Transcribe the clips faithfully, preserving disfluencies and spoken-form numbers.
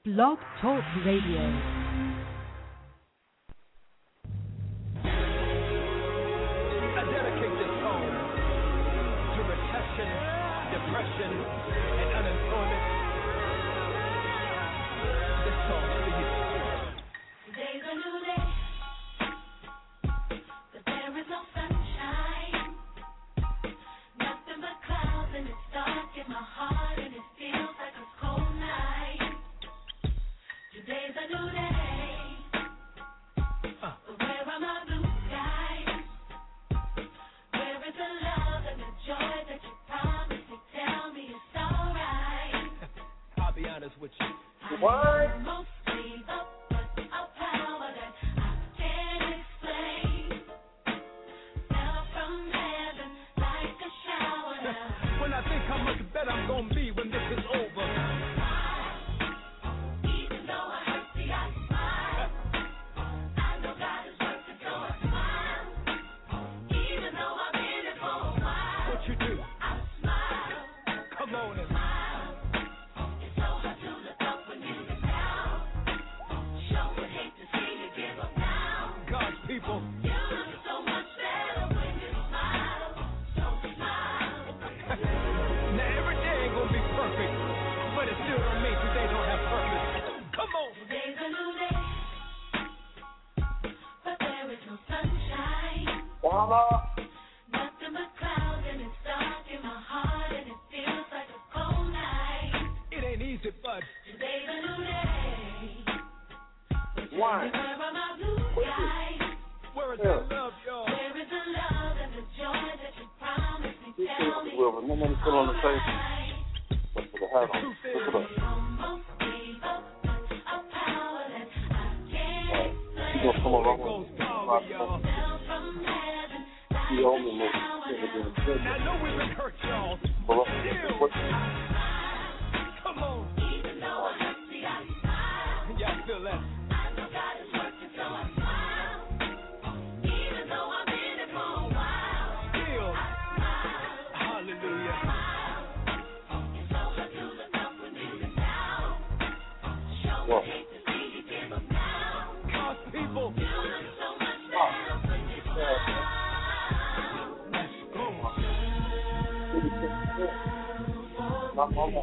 Blog Talk Radio. Depression and unemployment. This song is for you. Today's a new day, but there is no sunshine. Nothing but clouds, and it's dark in my heart, and it feels like a cold night. Today's a new day, uh. but where are my blue skies? Where is the love and the joy that you promised? Tell me it's alright. I'll be honest with you. What? Mostly the but a power that I can't explain. Fell from heaven like a shower now. When I think how much better I'm gonna be when this is over. Even though I hurt, see I smile. I know God is working, so I smile. Even though I've been here for a while. What you do? I smile. Come on and smile. It's so hard to look up when you're down. Sure would hate to see you give up now. God's people. You look so much better when you smile. So smile. Now every day ain't gonna be perfect, but it still don't mean today don't have purpose. Come on. Today's a new day, but there is no sunshine. Mama. Nothing but clouds, and it's dark in my heart, and it feels like a cold night. It ain't easy, but today's a new day. Why? Where are my blue skies? Where is Yeah. the love, y'all? Where is the love and the joy that you promised me? This Tell is me. Wilbur. No money put on the face. Alright. Let's put the hat on. Truth is- Look it up. Almost gave up, but a power that I can't You gonna come Holy along Ghost with power, y'all. fell from heaven like You owe me a more. shower now. I know we've been hurt, y'all. Well, Still, what- come on. Even though I hurt, see I smile. Y'all feel that? I know God is working, so I smile. Even though I've been here for a while. Still, I smile. hallelujah. It's so hard to look up when you're down. Sure Well. would hate to see you give up now. God's people. You look so much better when you smile. Let's go. Not mama.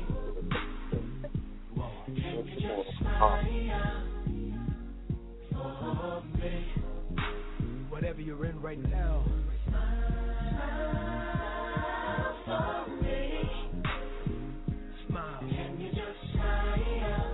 Whatever you're in right now, smile. Can you just smile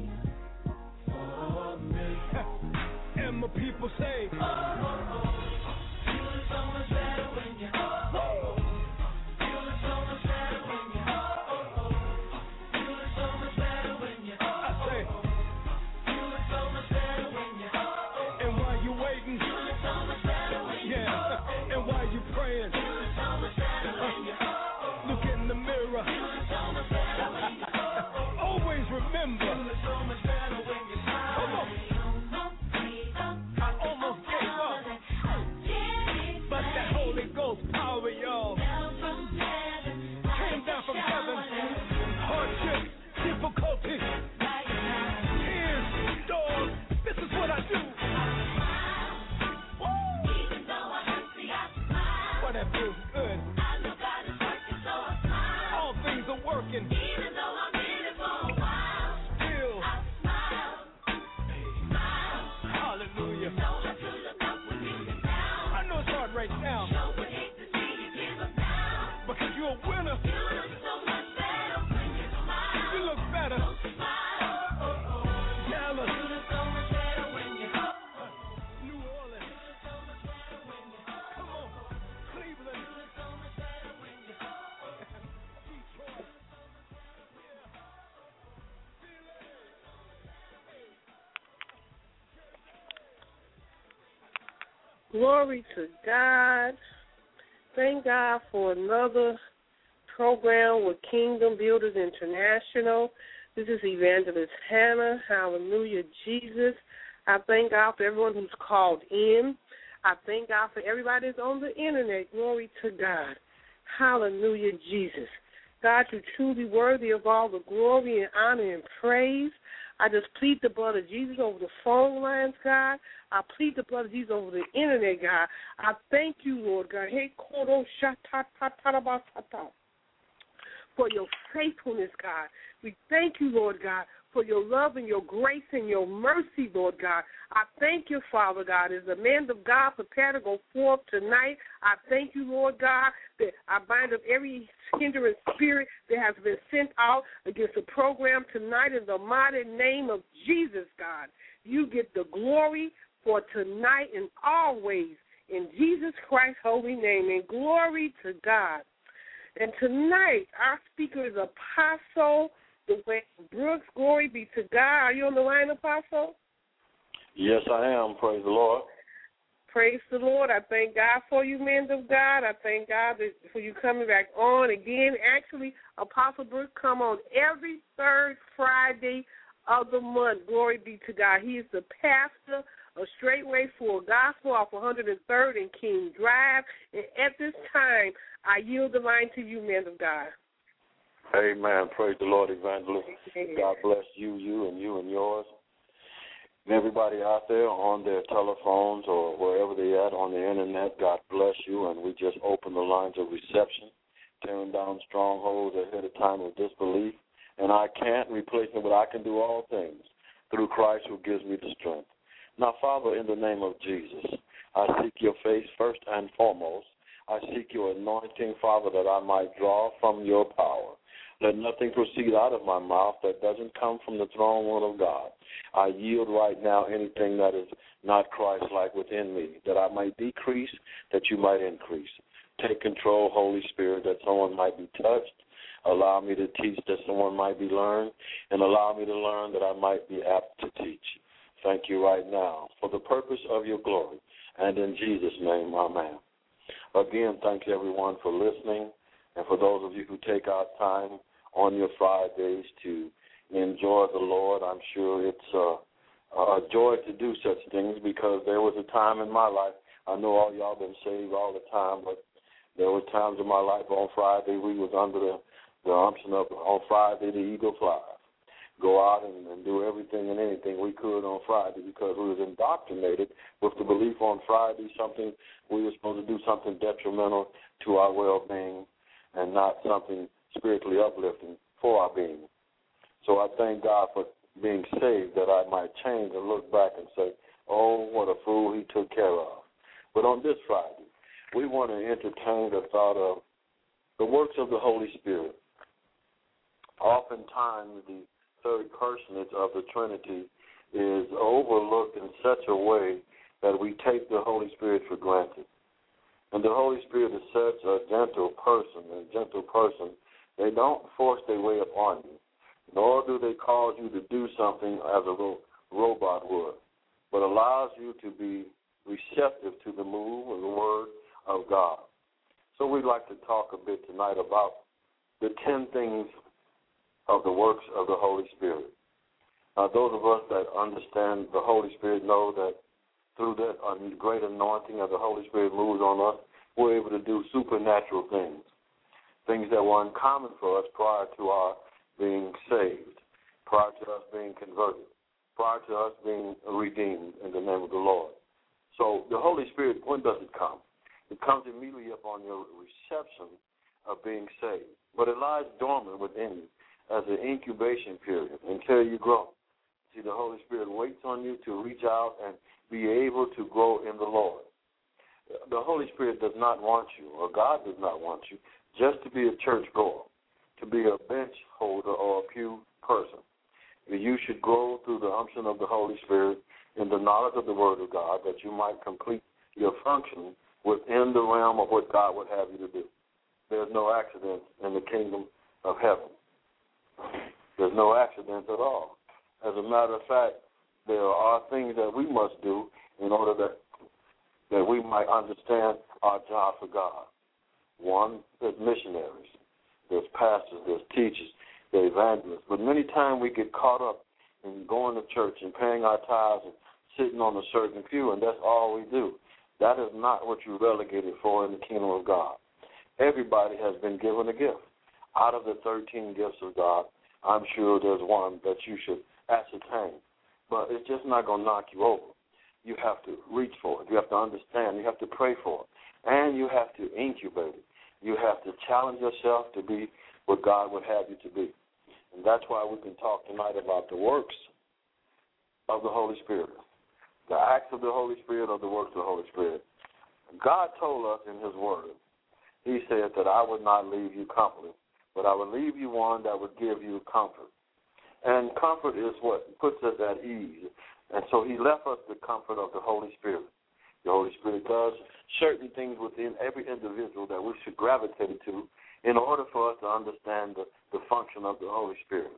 for me? And my people say, Oh, oh, oh. You look so much better when you oh, oh, oh. You look so much better when you oh, oh, oh. You look so much better when you oh, I oh, say, oh. You look so much better when you oh, oh, oh. and while you waiting, You look so much better when you yeah, oh, oh, oh. and while you praying, You look so much better when you oh, oh, oh. look in the mirror. You look so much better when you oh, oh, oh. Always remember, You look so much better when you smile. come on, I almost gave up, but that Holy Ghost power, y'all, came down from heaven. Hardship, difficulty, tears, storms. This is what I do. Woo! Boy, that feels good. All things are working. Still, hallelujah. I know it's hard right now, because you're a winner. You look better. Dallas, New Orleans, come on, Cleveland, Detroit. Glory to God. Thank God for another program with Kingdom Builders International. This is Evangelist Hannah. Hallelujah, Jesus. I thank God for everyone who's called in. I thank God for everybody that's on the internet. Glory to God. Hallelujah, Jesus. God, you're truly worthy of all the glory and honor and praise. I just plead the blood of Jesus over the phone lines, God. I plead the blood of Jesus over the internet, God. I thank you, Lord God. Hey, kodo shatatatarabatata. For your faithfulness, God. We thank you, Lord God, for your love and your grace and your mercy, Lord God. I thank you, Father God, as the man of God prepare to go forth tonight. I thank you, Lord God, that I bind up every hindering spirit that has been sent out against the program tonight in the mighty name of Jesus, God. You get the glory for tonight and always in Jesus Christ's holy name, and glory to God. And tonight, our speaker is Apostle Dwayne Brooks. Glory be to God. Are you on the line, Apostle? Yes, I am. Praise the Lord. Praise the Lord. I thank God for you, men of God. I thank God that for you coming back on again. Actually, Apostle Brooks come on every third Friday of the month. Glory be to God. He is the pastor of Straightway Full Gospel off one hundred third and King Drive. And at this time, I yield the line to you, men of God. Amen. Praise the Lord, Evangelist. Amen. God bless you, you, and you and yours. And everybody out there on their telephones or wherever they're at on the internet, God bless you. And we just open the lines of reception, tearing down strongholds ahead of time of disbelief. And I can't replace it, but I can do all things through Christ who gives me the strength. Now, Father, in the name of Jesus, I seek your face first and foremost. I seek your anointing, Father, that I might draw from your power. Let nothing proceed out of my mouth that doesn't come from the throne room of God. I yield right now anything that is not Christ-like within me, that I might decrease, that you might increase. Take control, Holy Spirit, that someone might be touched. Allow me to teach that someone might be learned, and allow me to learn that I might be apt to teach. Thank you right now for the purpose of your glory, and in Jesus' name, amen. Again, thanks everyone for listening, and for those of you who take out time on your Fridays to enjoy the Lord. I'm sure it's uh, a joy to do such things, because there was a time in my life, I know all y'all been saved all the time, but there were times in my life on Friday we was under the, the unction of, on Friday the eagle flies. Go out and, and do everything and anything we could on Friday, because we was indoctrinated with the belief on Friday something we were supposed to do something detrimental to our well-being and not something spiritually uplifting for our being. So I thank God for being saved, that I might change and look back and say, oh, what a fool he took care of. But on this Friday, we want to entertain the thought of the works of the Holy Spirit. Oftentimes, the third personage of the Trinity is overlooked in such a way that we take the Holy Spirit for granted. And the Holy Spirit is such a gentle person, a gentle person. They don't force their way upon you, nor do they cause you to do something as a ro- robot would, but allows you to be receptive to the move of the Word of God. So we'd like to talk a bit tonight about the ten things of the works of the Holy Spirit. Now, those of us that understand the Holy Spirit know that through that great anointing of the Holy Spirit moves on us, we're able to do supernatural things, things that were uncommon for us prior to our being saved, prior to us being converted, prior to us being redeemed in the name of the Lord. So the Holy Spirit, when does it come? It comes immediately upon your reception of being saved, but it lies dormant within you as an incubation period until you grow. See, the Holy Spirit waits on you to reach out and be able to grow in the Lord. The Holy Spirit does not want you, or God does not want you, just to be a church goer, to be a bench holder or a pew person. You should grow through the unction of the Holy Spirit in the knowledge of the Word of God, that you might complete your function within the realm of what God would have you to do. There's no accident in the kingdom of heaven. There's no accidents at all. As a matter of fact, there are things that we must do in order that that we might understand our job for God. One, there's missionaries, there's pastors, there's teachers, there's evangelists. But many times we get caught up in going to church and paying our tithes and sitting on a certain pew, and that's all we do. That is not what you're relegated for in the kingdom of God. Everybody has been given a gift. Out of the thirteen gifts of God, I'm sure there's one that you should ascertain pain, but it's just not going to knock you over. You have to reach for it. You have to understand. You have to pray for it. And you have to incubate it. You have to challenge yourself to be what God would have you to be. And that's why we can talk tonight about the works of the Holy Spirit, the acts of the Holy Spirit or the works of the Holy Spirit. God told us in his word, he said that I would not leave you comfortless, but I would leave you one that would give you comfort. And comfort is what puts us at ease. And so he left us the comfort of the Holy Spirit. The Holy Spirit does certain things within every individual that we should gravitate to in order for us to understand the, the function of the Holy Spirit.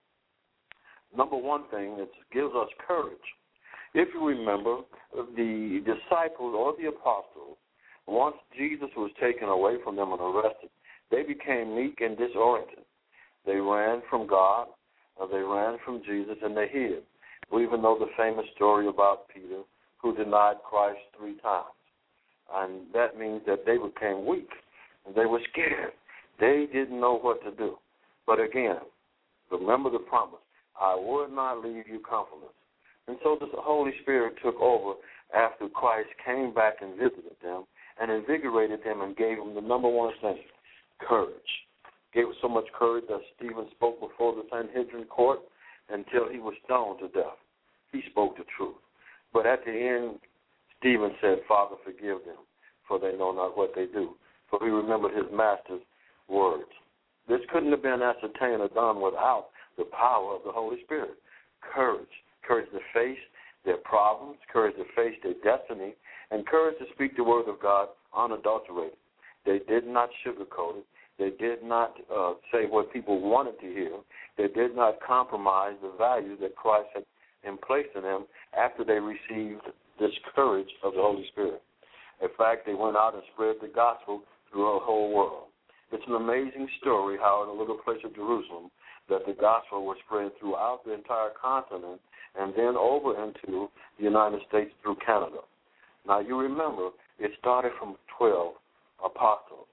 Number one thing, it gives us courage. If you remember, the disciples or the apostles, once Jesus was taken away from them and arrested, they became meek and disoriented. They ran from God, or they ran from Jesus, and they hid. We even know the famous story about Peter, who denied Christ three times. And that means that they became weak, and they were scared. They didn't know what to do. But again, remember the promise, I would not leave you comfortless. And so the Holy Spirit took over after Christ came back and visited them and invigorated them and gave them the number one thing, courage. Gave them so much courage that Stephen spoke before the Sanhedrin court until he was stoned to death. He spoke the truth. But at the end, Stephen said, Father, forgive them, for they know not what they do. For he remembered his master's words. This couldn't have been ascertained or done without the power of the Holy Spirit. Courage. Courage to face their problems, courage to face their destiny, and courage to speak the word of God unadulterated. They did not sugarcoat it. They did not uh, say what people wanted to hear. They did not compromise the value that Christ had placed in them after they received this courage of the Holy Spirit. In fact, they went out and spread the gospel through the whole world. It's an amazing story how in a little place of Jerusalem that the gospel was spread throughout the entire continent and then over into the United States through Canada. Now, you remember, it started from twelve apostles,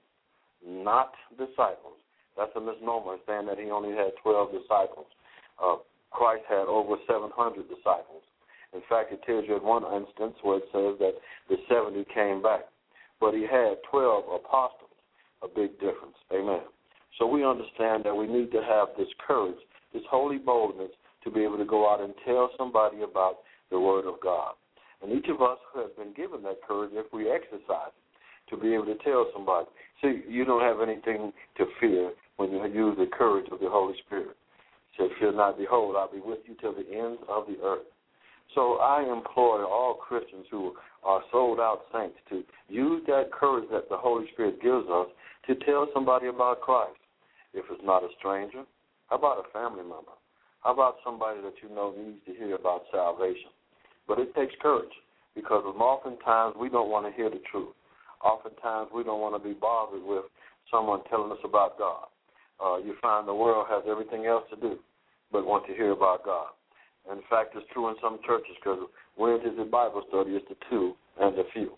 not disciples. That's a misnomer, saying that he only had twelve disciples. Uh, Christ had over seven hundred disciples. In fact, it tells you in one instance where it says that the seventy came back. But he had twelve apostles, a big difference. Amen. So we understand that we need to have this courage, this holy boldness, to be able to go out and tell somebody about the Word of God. And each of us has been given that courage if we exercise it, to be able to tell somebody. See, you don't have anything to fear when you use the courage of the Holy Spirit. He said, fear not, behold, I'll be with you till the ends of the earth. So I implore all Christians who are sold-out saints to use that courage that the Holy Spirit gives us to tell somebody about Christ. If it's not a stranger, how about a family member? How about somebody that you know needs to hear about salvation? But it takes courage because oftentimes we don't want to hear the truth. Oftentimes we don't want to be bothered with someone telling us about God. Uh, you find the world has everything else to do but want to hear about God. In fact, it's true in some churches because when it is a Bible study, it's the two and the few.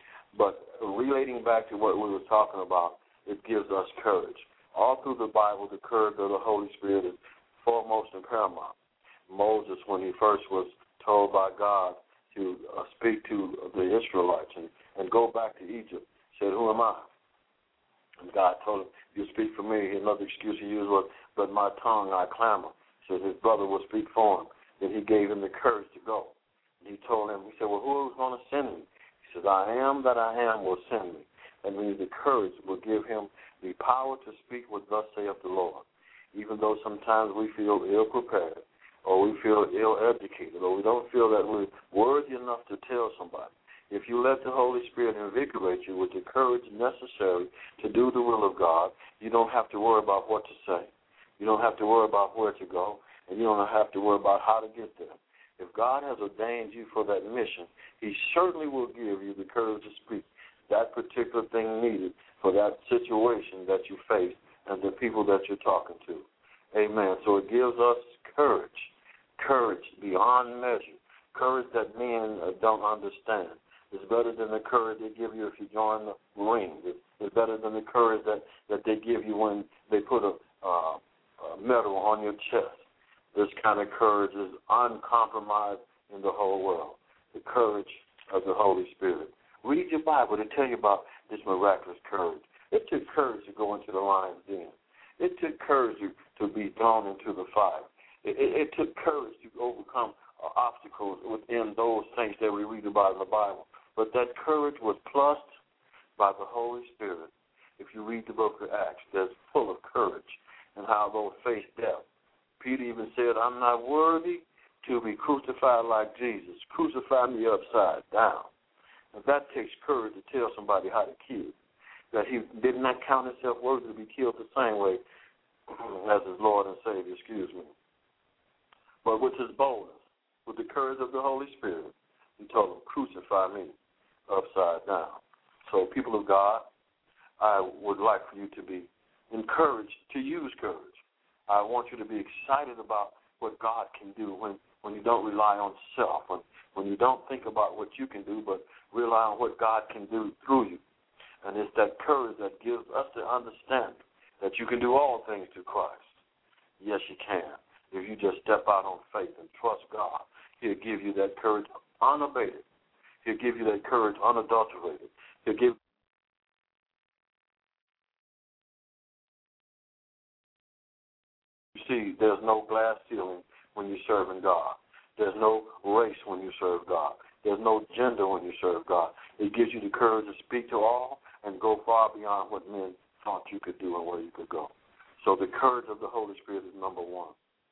But relating back to what we were talking about, it gives us courage. All through the Bible, the courage of the Holy Spirit is foremost and paramount. Moses, when he first was told by God to uh, speak to the Israelites and, and go back to Egypt, said, who am I? And God told him, you speak for me. Another excuse he used was, but my tongue I clamor. He said his brother will speak for him. Then he gave him the courage to go. And he told him, he said, well, who is going to send me? He says, I am that I am will send me. That means the courage will give him the power to speak what thus saith the Lord. Even though sometimes we feel ill-prepared or we feel ill-educated or we don't feel that we're worthy enough to tell somebody. If you let the Holy Spirit invigorate you with the courage necessary to do the will of God, you don't have to worry about what to say. You don't have to worry about where to go, and you don't have to worry about how to get there. If God has ordained you for that mission, he certainly will give you the courage to speak that particular thing needed for that situation that you face and the people that you're talking to. Amen. So it gives us courage, courage beyond measure, courage that men uh, don't understand. It's better than the courage they give you if you join the Marines. It's better than the courage that, that they give you when they put a, uh, a medal on your chest. This kind of courage is uncompromised in the whole world. The courage of the Holy Spirit. Read your Bible to tell you about this miraculous courage. It took courage to go into the lion's den. It took courage to, to be thrown into the fire. It, it, it took courage to overcome uh, obstacles within those things that we read about in the Bible. But that courage was plussed by the Holy Spirit. If you read the book of Acts, that's full of courage and how those faced death. Peter even said, I'm not worthy to be crucified like Jesus. Crucify me upside down. And that takes courage to tell somebody how to kill. That he did not count himself worthy to be killed the same way as his Lord and Savior, excuse me. But with his boldness, with the courage of the Holy Spirit, he told him, crucify me upside down. So, people of God, I would like for you to be encouraged to use courage. I want you to be excited about what God can do when, when you don't rely on self, when, when you don't think about what you can do, but rely on what God can do through you. And it's that courage that gives us the understanding that you can do all things through Christ. Yes, you can. If you just step out on faith and trust God, he'll give you that courage unabated. He'll give you that courage unadulterated. He'll give You see, there's no glass ceiling when you're serving God. There's no race when you serve God. There's no gender when you serve God. It gives you the courage to speak to all and go far beyond what men thought you could do and where you could go. So the courage of the Holy Spirit is number one.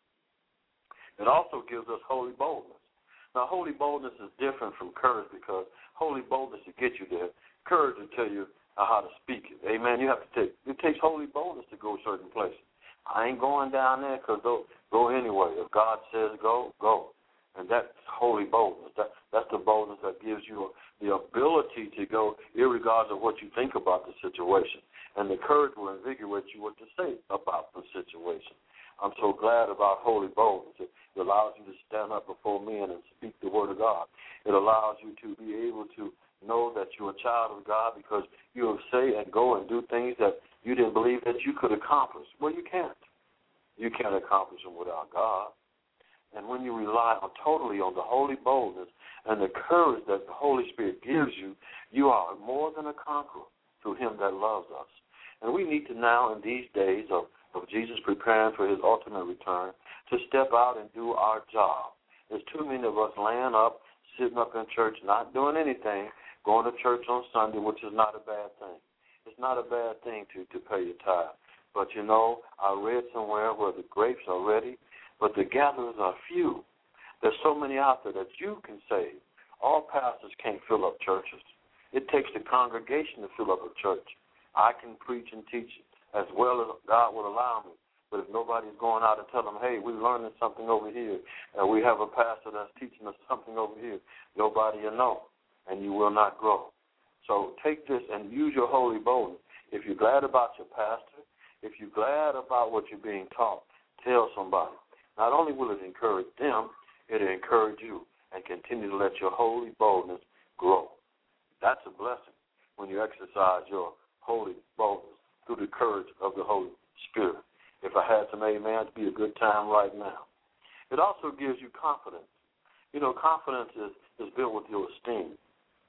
It also gives us holy boldness. Now, holy boldness is different from courage because holy boldness will get you there. Courage will tell you how to speak it. Amen. You have to take, it takes holy boldness to go certain places. I ain't going down there because go, go anyway. If God says go, go. And that's holy boldness. That, that's the boldness that gives you the ability to go irregardless of what you think about the situation. And the courage will invigorate you what to say about the situation. I'm so glad about holy boldness. It allows you to stand up before men and speak the word of God. It allows you to be able to know that you're a child of God because you will say and go and do things that you didn't believe that you could accomplish. Well, you can't. You can't accomplish them without God. And when you rely on, totally on the holy boldness and the courage that the Holy Spirit gives you, you are more than a conqueror through him that loves us. And we need to now, in these days of, of Jesus preparing for his ultimate return, to step out and do our job. There's too many of us laying up, sitting up in church, not doing anything, going to church on Sunday, which is not a bad thing. It's not a bad thing to, to pay your tithe. But, you know, I read somewhere where the grapes are ready, but the gatherers are few. There's so many out there that you can save. All pastors can't fill up churches. It takes the congregation to fill up a church. I can preach and teach as well as God will allow me. But if nobody's going out and telling them, hey, we're learning something over here, and we have a pastor that's teaching us something over here, nobody will know, and you will not grow. So take this and use your holy boldness. If you're glad about your pastor, if you're glad about what you're being taught, tell somebody. Not only will it encourage them, it'll encourage you and continue to let your holy boldness grow. That's a blessing when you exercise your holy boldness through the courage of the Holy Spirit. If I had some amen, it'd be a good time right now. It also gives you confidence. You know, confidence is, is built with your esteem.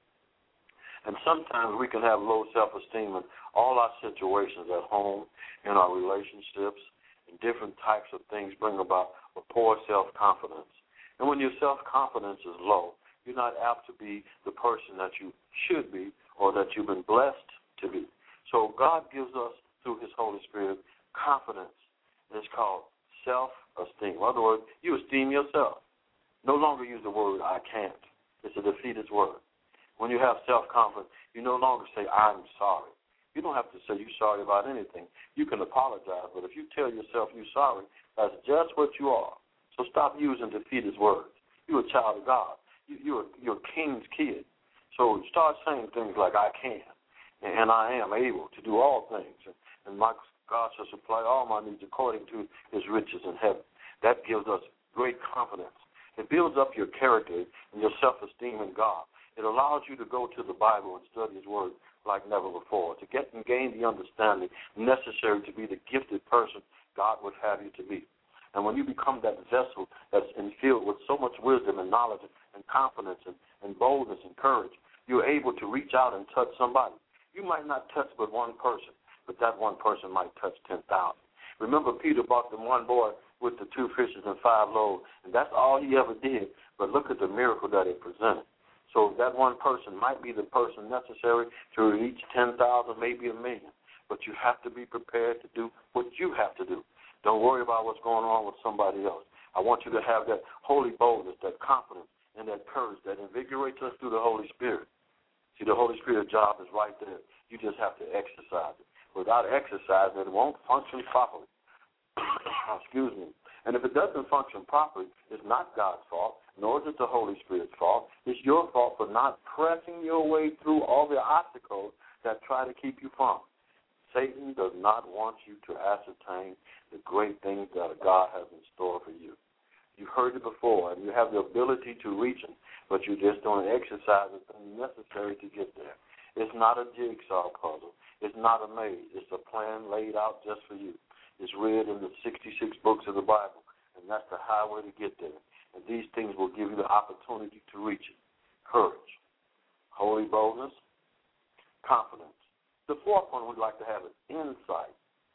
And sometimes we can have low self-esteem in all our situations at home, in our relationships, and different types of things bring about a poor self-confidence. And when your self-confidence is low, you're not apt to be the person that you should be or that you've been blessed to be. So God gives us, through his Holy Spirit, confidence. It's called self-esteem. In other words, you esteem yourself. No longer use the word I can't. It's a defeatist word. When you have self-confidence, you no longer say, I'm sorry. You don't have to say you're sorry about anything. You can apologize, but if you tell yourself you're sorry, that's just what you are. So stop using defeatist words. You're a child of God. You, you're, you're a king's kid. So start saying things like, I can, and I am able to do all things. And my God shall supply all my needs according to his riches in heaven. That gives us great confidence. It builds up your character and your self-esteem in God. It allows you to go to the Bible and study his word like never before, to get and gain the understanding necessary to be the gifted person God would have you to be. And when you become that vessel that's filled with so much wisdom and knowledge and confidence and, and boldness and courage, you're able to reach out and touch somebody. You might not touch but one person, but that one person might touch ten thousand. Remember, Peter brought the one boy with the two fishes and five loaves, and that's all he ever did. But look at the miracle that it presented. So that one person might be the person necessary to reach ten thousand, maybe a million. But you have to be prepared to do what you have to do. Don't worry about what's going on with somebody else. I want you to have that holy boldness, that confidence, and that courage that invigorates us through the Holy Spirit. See, the Holy Spirit's job is right there. You just have to exercise it. Without exercise, it won't function properly. Excuse me. And if it doesn't function properly, it's not God's fault, nor is it the Holy Spirit's fault. It's your fault for not pressing your way through all the obstacles that try to keep you from. Satan does not want you to ascertain the great things that God has in store for you. You've heard it before, and you have the ability to reach him, but you just don't exercise the things necessary to get there. It's not a jigsaw puzzle. It's not a maze. It's a plan laid out just for you. It's read in the sixty-six books of the Bible, and that's the highway to get there. And these things will give you the opportunity to reach it. Courage, holy boldness, confidence. The fourth one we'd like to have is insight.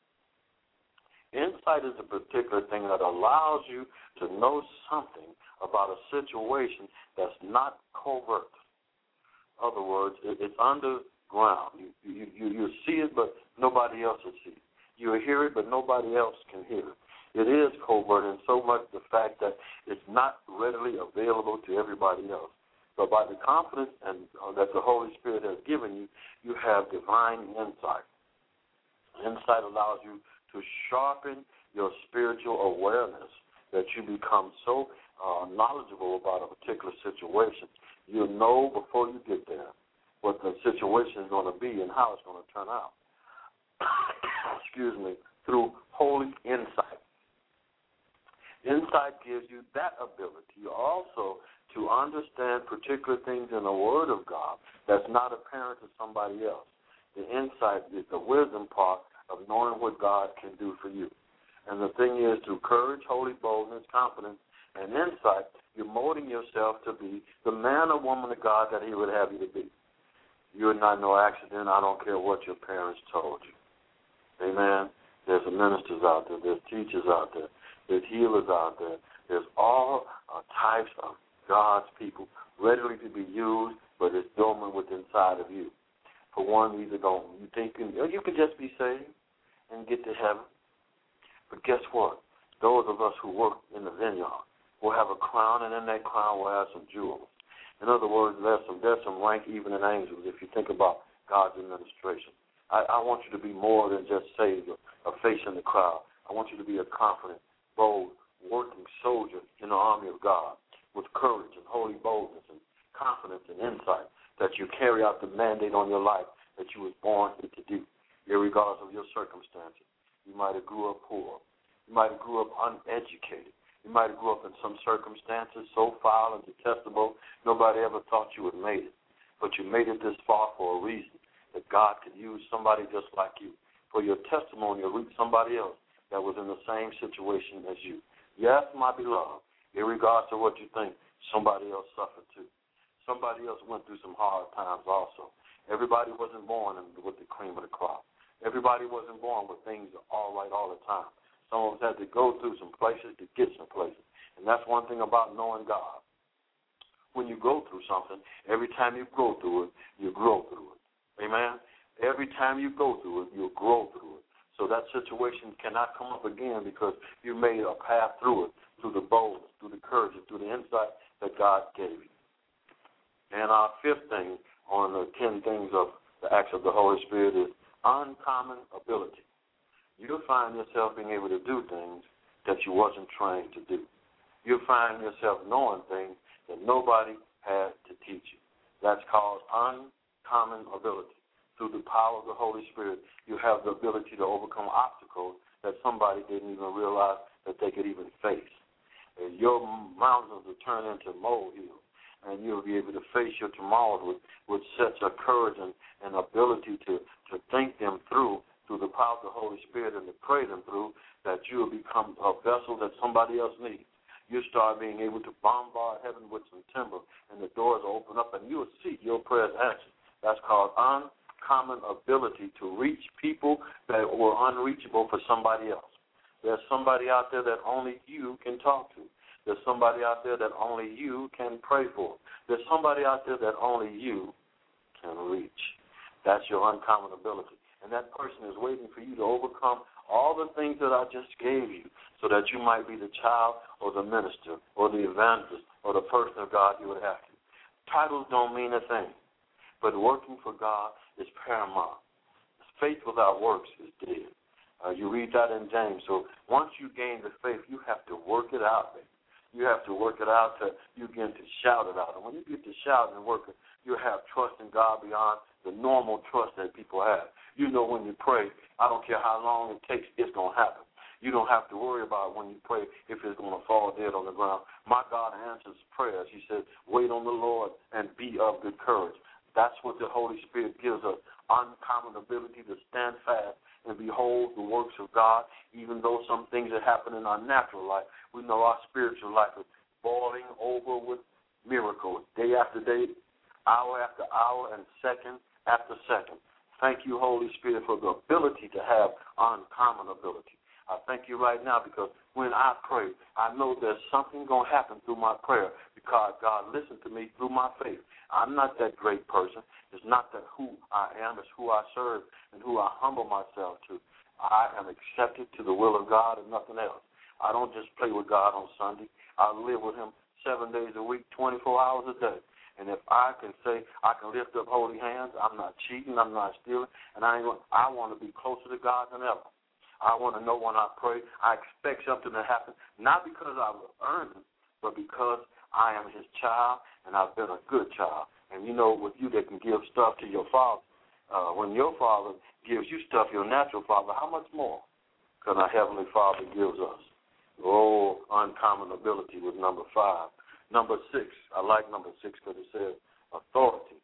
Insight is a particular thing that allows you to know something about a situation that's not covert. In other words, it's underground. You, you, you, you see it, but nobody else will see it. You hear it, but nobody else can hear it. It is covert in so much the fact that it's not readily available to everybody else. But by the confidence and uh, that the Holy Spirit has given you, you have divine insight. Insight allows you to sharpen your spiritual awareness that you become so uh, knowledgeable about a particular situation. You'll know before you get there what the situation is going to be and how it's going to turn out. Excuse me, through holy insight. Insight gives you that ability also to understand particular things in the Word of God that's not apparent to somebody else. The insight is the wisdom part of knowing what God can do for you. And the thing is, through courage, holy boldness, confidence, and insight, you're molding yourself to be the man or woman of God that he would have you to be. You're not no accident. I don't care what your parents told you. Amen. There's ministers out there. There's teachers out there. There's healers out there. There's all uh, types of God's people readily to be used, but it's dormant within inside of you. For one, you either don't, you think you, you could just be saved and get to heaven. But guess what? Those of us who work in the vineyard will have a crown, and in that crown we'll have some jewels. In other words, there's some, there's some rank even in angels if you think about God's administration. I, I want you to be more than just saved or a face in the crowd. I want you to be a confident, bold, working soldier in the army of God with courage and holy boldness and confidence and insight that you carry out the mandate on your life that you was born to do, irregardless of your circumstances. You might have grew up poor. You might have grew up uneducated. You might have grew up in some circumstances so foul and detestable nobody ever thought you would have made it. But you made it this far for a reason, that God could use somebody just like you. For your testimony to reach somebody else that was in the same situation as you. Yes, my beloved, irregardless of what you think, somebody else suffered too. Somebody else went through some hard times also. Everybody wasn't born with the cream of the crop. Everybody wasn't born with things all right all the time. Some of us had to go through some places to get some places. And that's one thing about knowing God. When you go through something, every time you go through it, you grow through it. Amen? Every time you go through it, you'll grow through it. So that situation cannot come up again because you made a path through it, through the boldness, through the courage, and through the insight that God gave you. And our fifth thing on the ten things of the acts of the Holy Spirit is uncommon ability. You'll find yourself being able to do things that you wasn't trained to do. You'll find yourself knowing things that nobody had to teach you. That's called uncommon ability. Through the power of the Holy Spirit, you have the ability to overcome obstacles that somebody didn't even realize that they could even face. And your mountains will turn into molehills, and you'll be able to face your tomorrows with, with such a courage and, and ability to, to think them through through the power of the Holy Spirit and to pray them through, that you will become a vessel that somebody else needs. You start being able to bombard heaven with some timber, and the doors will open up, and you'll see your prayers answered. That's called uncommon ability to reach people that were unreachable for somebody else. There's somebody out there that only you can talk to. There's somebody out there that only you can pray for. There's somebody out there that only you can reach. That's your uncommon ability. And that person is waiting for you to overcome all the things that I just gave you so that you might be the child or the minister or the evangelist or the person of God you would have to. Titles don't mean a thing, but working for God is paramount. Faith without works is dead. Uh, you read that in James. So once you gain the faith, you have to work it out, baby. You have to work it out till you begin to shout it out. And when you get to shouting and working, you have trust in God beyond the normal trust that people have. You know when you pray, I don't care how long it takes, it's going to happen. You don't have to worry about when you pray if it's going to fall dead on the ground. My God answers prayers. He said, wait on the Lord and be of good courage. That's what the Holy Spirit gives us, uncommon ability to stand fast and behold the works of God. Even though some things that happen in our natural life, we know our spiritual life is boiling over with miracles day after day, hour after hour, and second after second. Thank you, Holy Spirit, for the ability to have uncommon ability. I thank you right now because when I pray, I know there's something going to happen through my prayer because God listened to me through my faith. I'm not that great person. It's not that who I am. It's who I serve and who I humble myself to. I am accepted to the will of God and nothing else. I don't just play with God on Sunday. I live with him seven days a week, twenty-four hours a day. And if I can say I can lift up holy hands, I'm not cheating, I'm not stealing, and I ain't, I want to be closer to God than ever. I want to know when I pray, I expect something to happen, not because I will earn it, but because I am his child and I've been a good child. And you know, with you that can give stuff to your father, uh, when your father gives you stuff, your natural father, how much more can our heavenly Father gives us? Oh, uncommon ability was number five. Number six, I like number six because it says authority.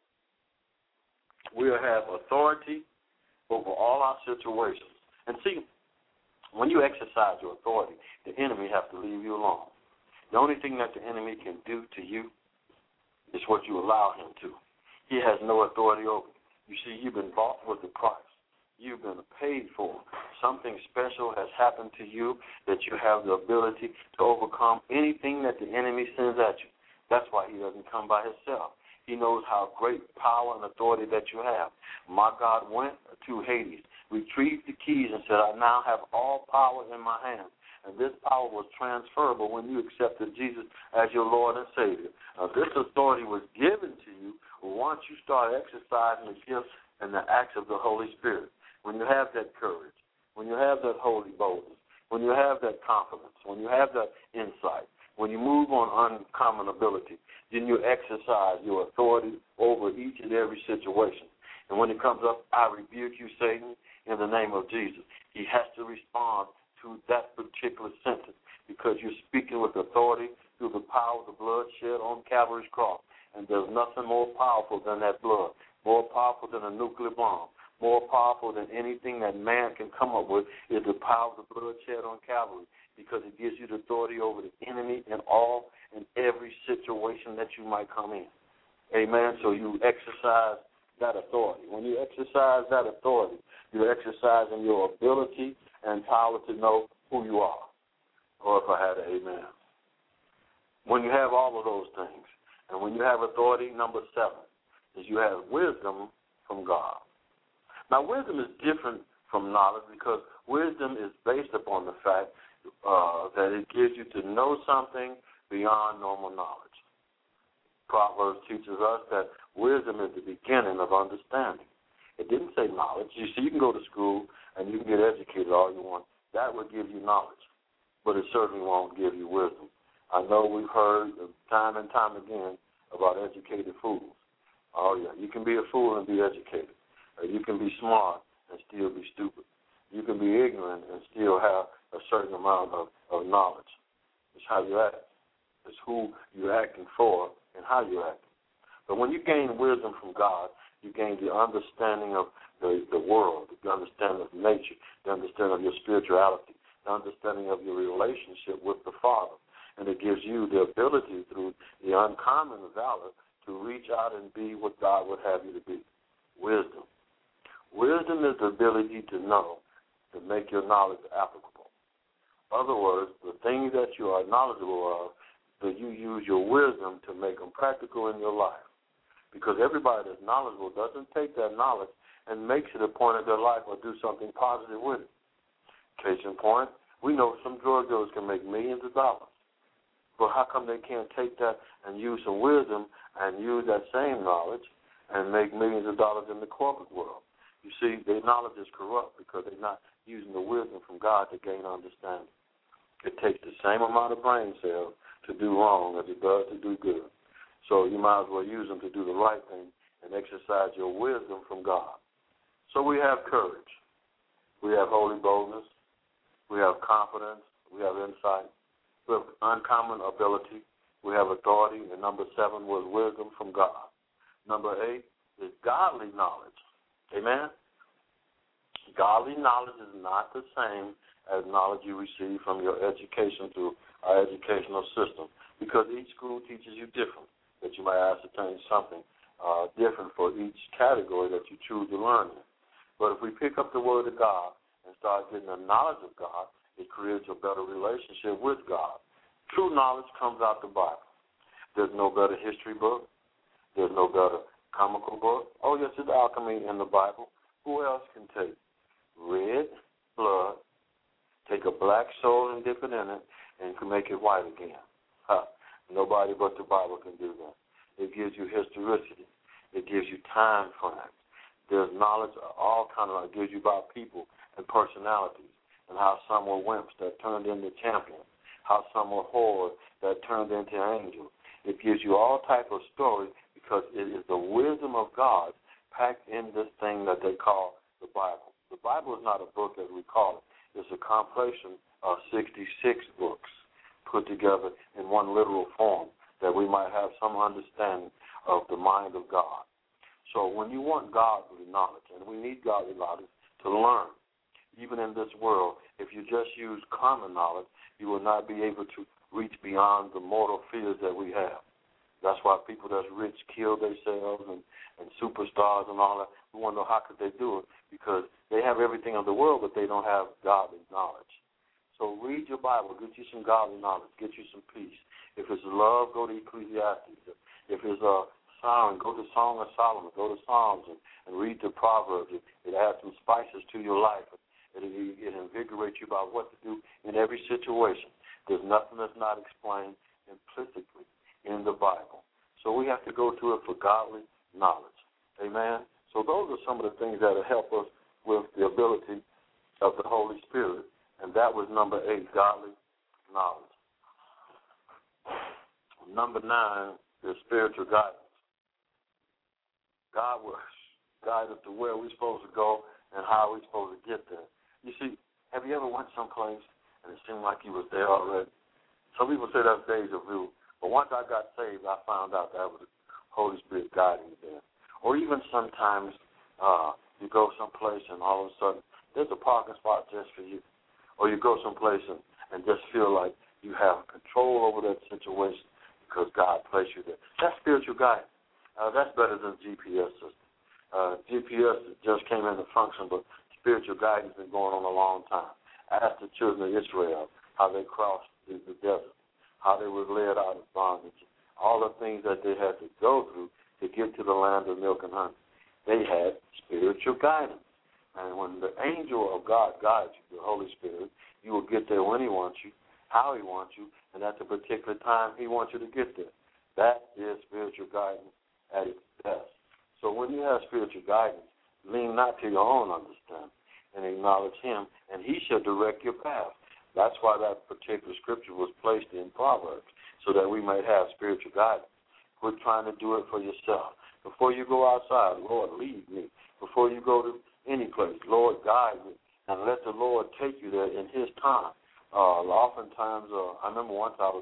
We'll have authority over all our situations. And see, when you exercise your authority, the enemy has to leave you alone. The only thing that the enemy can do to you is what you allow him to. He has no authority over you. You see, you've been bought with a price. You've been paid for. Something special has happened to you that you have the ability to overcome anything that the enemy sends at you. That's why he doesn't come by himself. He knows how great power and authority that you have. My God went to Hades, retrieved the keys, and said, I now have all power in my hands. And this power was transferable when you accepted Jesus as your Lord and Savior. Now, this authority was given to you once you start exercising the gifts and the acts of the Holy Spirit. When you have that courage, when you have that holy boldness, when you have that confidence, when you have that insight, when you move on uncommon ability, then you exercise your authority over each and every situation. And when it comes up, I rebuke you, Satan, in the name of Jesus. He has to respond to that particular sentence because you're speaking with authority through the power of the blood shed on Calvary's cross. And there's nothing more powerful than that blood, more powerful than a nuclear bomb. More powerful than anything that man can come up with is the power of the blood shed on Calvary because it gives you the authority over the enemy in all and every situation that you might come in. Amen. So you exercise that authority. When you exercise that authority, you're exercising your ability and power to know who you are. Or if I had an amen. When you have all of those things, and when you have authority, number seven, is you have wisdom from God. Now, wisdom is different from knowledge because wisdom is based upon the fact uh, that it gives you to know something beyond normal knowledge. Proverbs teaches us that wisdom is the beginning of understanding. It didn't say knowledge. You see, you can go to school and you can get educated all you want. That would give you knowledge, but it certainly won't give you wisdom. I know we've heard time and time again about educated fools. Oh, yeah, you can be a fool and be educated. You can be smart and still be stupid. You can be ignorant and still have a certain amount of, of knowledge. It's how you act. It's who you're acting for and how you're acting. But when you gain wisdom from God, you gain the understanding of the, the world, the understanding of nature, the understanding of your spirituality, the understanding of your relationship with the Father. And it gives you the ability through the uncommon valor to reach out and be what God would have you to be. Wisdom. Wisdom is the ability to know, to make your knowledge applicable. In other words, the things that you are knowledgeable of, that you use your wisdom to make them practical in your life. Because everybody that's knowledgeable doesn't take that knowledge and makes it a point of their life or do something positive with it. Case in point, we know some drug dealers can make millions of dollars. But how come they can't take that and use some wisdom and use that same knowledge and make millions of dollars in the corporate world? You see, their knowledge is corrupt because they're not using the wisdom from God to gain understanding. It takes the same amount of brain cells to do wrong as it does to do good. So you might as well use them to do the right thing and exercise your wisdom from God. So we have courage. We have holy boldness. We have confidence. We have insight. We have uncommon ability. We have authority. And number seven was wisdom from God. Number eight is godly knowledge. Amen? Godly knowledge is not the same as knowledge you receive from your education through our educational system, because each school teaches you different, that you might ascertain something uh, different for each category that you choose to learn in. But if we pick up the Word of God and start getting the knowledge of God, it creates a better relationship with God. True knowledge comes out the Bible. There's no better history book. There's no better comical book. Oh, yes, there's alchemy in the Bible. Who else can take red blood, take a black soul and dip it in it, and can make it white again? Huh. Nobody but the Bible can do that. It gives you historicity. It gives you time frames. There's knowledge of all kinds of, it gives you about people and personalities, and how some were wimps that turned into champions, how some were whores that turned into angels. It gives you all type of stories because it is the wisdom of God packed in this thing that they call the Bible. The Bible is not a book as we call it. It's a compilation of sixty-six books put together in one literal form that we might have some understanding of the mind of God. So when you want godly knowledge, and we need godly knowledge to learn, even in this world, if you just use common knowledge, you will not be able to reach beyond the mortal fears that we have. That's why people that's rich kill themselves and, and superstars and all that. We want to know how could they do it, because they have everything of the world, but they don't have godly knowledge. So read your Bible, get you some godly knowledge, get you some peace. If it's love, go to Ecclesiastes. If it's a song, go to Song of Solomon, go to Psalms and, and read the Proverbs. It, it adds some spices to your life. It, it, it invigorates you about what to do in every situation. There's nothing that's not explained implicitly in the Bible. So we have to go to it for godly knowledge. Amen? So those are some of the things that will help us with the ability of the Holy Spirit. And that was number eight, godly knowledge. Number nine is spiritual guidance. God will guide us to where we're supposed to go and how we're supposed to get there. You see, have you ever went someplace and it seemed like you was there already? Some people say that's deja vu. But once I got saved, I found out that was the Holy Spirit guiding me there. Or even sometimes uh, you go someplace and all of a sudden there's a parking spot just for you. Or you go someplace and, and just feel like you have control over that situation because God placed you there. That's spiritual guidance. Uh, that's better than G P S system. Uh, G P S just came into function, but spiritual guidance has been going on a long time. Ask the children of Israel how they crossed the, the desert, how they were led out of bondage, all the things that they had to go through to get to the land of milk and honey. They had spiritual guidance. And when the angel of God guides you, the Holy Spirit, you will get there when he wants you, how he wants you, and at the particular time he wants you to get there. That is spiritual guidance at its best. So when you have spiritual guidance, lean not to your own understanding and acknowledge him, and he shall direct your path. That's why that particular scripture was placed in Proverbs, so that we might have spiritual guidance. Quit trying to do it for yourself. Before you go outside, Lord, lead me. Before you go to any place, Lord, guide me, and let the Lord take you there in his time. Uh, oftentimes, uh, I remember once I was,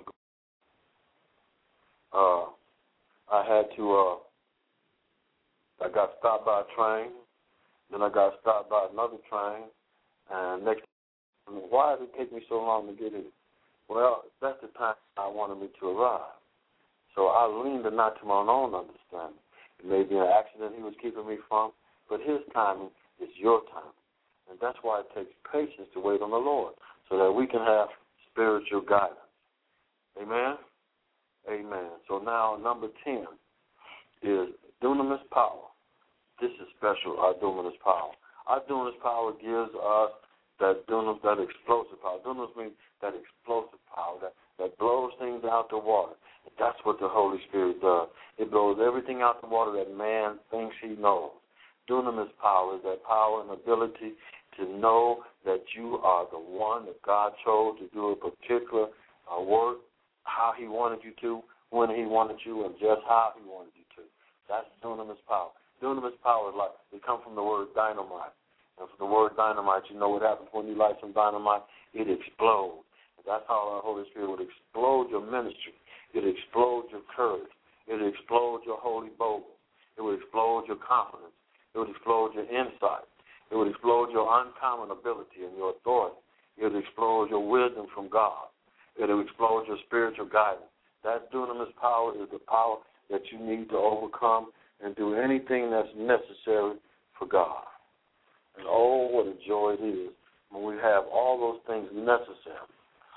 uh, I had to, uh, I got stopped by a train, Then I got stopped by another train, and next, why did it take me so long to get in? Well, that's the time I wanted me to arrive. So I leaned not to my own understanding. It may be an accident he was keeping me from, but his timing is your timing. And that's why it takes patience to wait on the Lord, so that we can have spiritual guidance. Amen? Amen. So now number ten is dunamis power. This is special, our dunamis power. Our dunamis power gives us that dunamis, that explosive power. Dunamis means that explosive power that, that blows things out the water. And that's what the Holy Spirit does. It blows everything out the water that man thinks he knows. Dunamis power is that power and ability to know that you are the one that God chose to do a particular uh, work, how he wanted you to, when he wanted you, and just how he wanted you to. That's dunamis power. Dunamis power is like, it comes from the word dynamite. And from the word dynamite, you know what happens when you light some dynamite? It explodes. And that's how our Holy Spirit would explode your ministry. It would explode your courage. It would explode your holy boldness. It would explode your confidence. It would explode your insight. It would explode your uncommon ability and your authority. It would explode your wisdom from God. It would explode your spiritual guidance. That dunamis power is the power that you need to overcome and do anything that's necessary for God. And oh, what a joy it is when we have all those things necessary,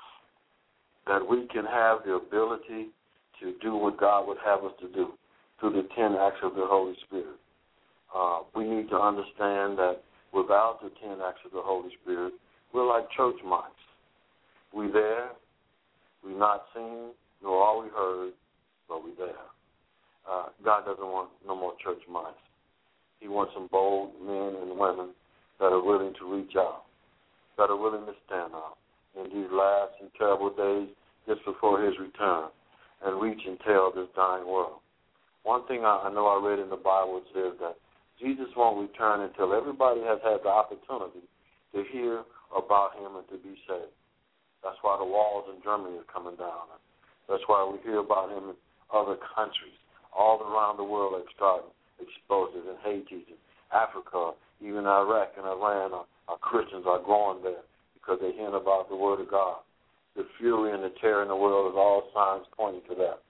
that we can have the ability to do what God would have us to do through the ten acts of the Holy Spirit. Uh, we need to understand that without the ten acts of the Holy Spirit, we're like church mice. We there, we not seen, nor are we heard, but we there. Uh, God doesn't want no more church mice. He wants some bold men and women that are willing to reach out, that are willing to stand up in these last and terrible days just before his return and reach and tell this dying world. One thing I, I know I read in the Bible says that Jesus won't return until everybody has had the opportunity to hear about him and to be saved. That's why the walls in Germany are coming down. That's why we hear about him in other countries. All around the world are starting explosives in Haiti, in Africa, even Iraq and Iran are, are Christians are going there because they hear about the Word of God. The fury and the terror in the world is all signs pointing to that.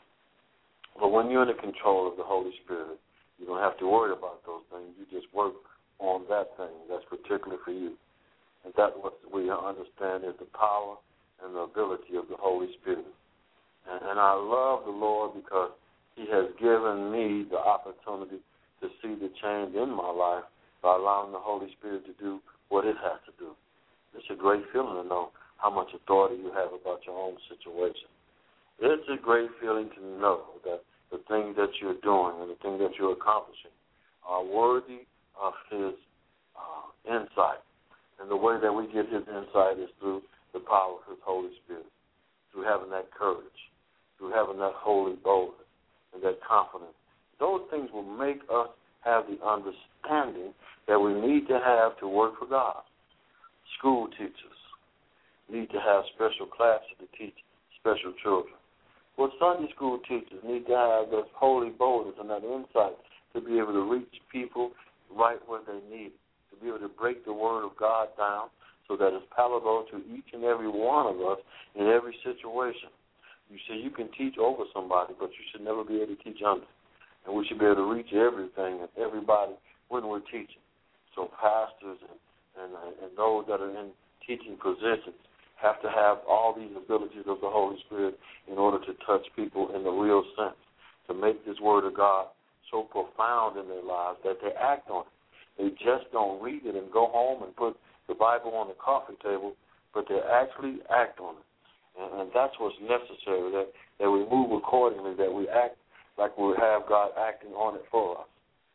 But when you're in the control of the Holy Spirit, you don't have to worry about those things. You just work on that thing that's particular for you. And that's what we understand is the power and the ability of the Holy Spirit. And, and I love the Lord because he has given me the opportunity to see the change in my life by allowing the Holy Spirit to do what it has to do. It's a great feeling to know how much authority you have about your own situation. It's a great feeling to know that the things that you're doing and the things that you're accomplishing are worthy of his uh, insight. And the way that we get his insight is through the power of his Holy Spirit, through having that courage, through having that holy boldness and that confidence. Those things will make us have the understanding that we need to have to work for God. School teachers need to have special classes to teach special children. Well, Sunday school teachers need to have that holy boldness and that insight to be able to reach people right where they need it, to be able to break the Word of God down so that it's palatable to each and every one of us in every situation. You see, you can teach over somebody, but you should never be able to teach under. And we should be able to reach everything and everybody when we're teaching. So pastors and, and, and those that are in teaching positions have to have all these abilities of the Holy Spirit in order to touch people in the real sense, to make this Word of God so profound in their lives that they act on it. They just don't read it and go home and put the Bible on the coffee table, but they actually act on it. And, and that's what's necessary, that, that we move accordingly, that we act like we have God acting on it for us.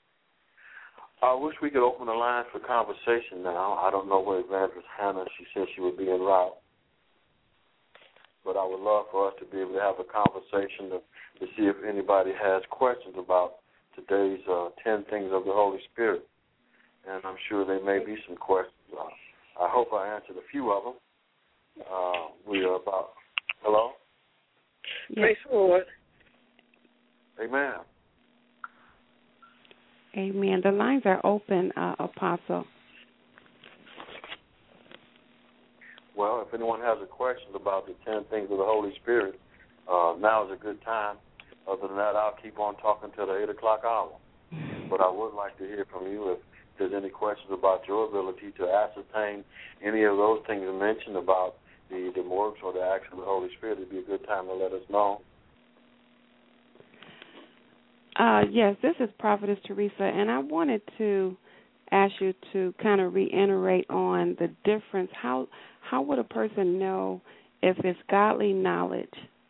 I wish we could open the line for conversation now. I don't know where Evangelist Hannah, she said she would be en route. But I would love for us to be able to have a conversation to, to see if anybody has questions about today's uh, ten things of the Holy Spirit. And I'm sure there may be some questions. Uh, I hope I answered a few of them. Uh, we are about, hello? Praise the Lord. Amen. Amen. The lines are open, uh, Apostle. Well, if anyone has a question about the ten things of the Holy Spirit, uh, now is a good time. Other than that, I'll keep on talking till the eight o'clock hour. But I would like to hear from you if there's any questions about your ability to ascertain any of those things mentioned about the, the works or the acts of the Holy Spirit. It'd be a good time to let us know. Uh, yes, this is Prophetess Teresa, and I wanted to ask you to kind of reiterate on the difference. How how would a person know if it's godly knowledge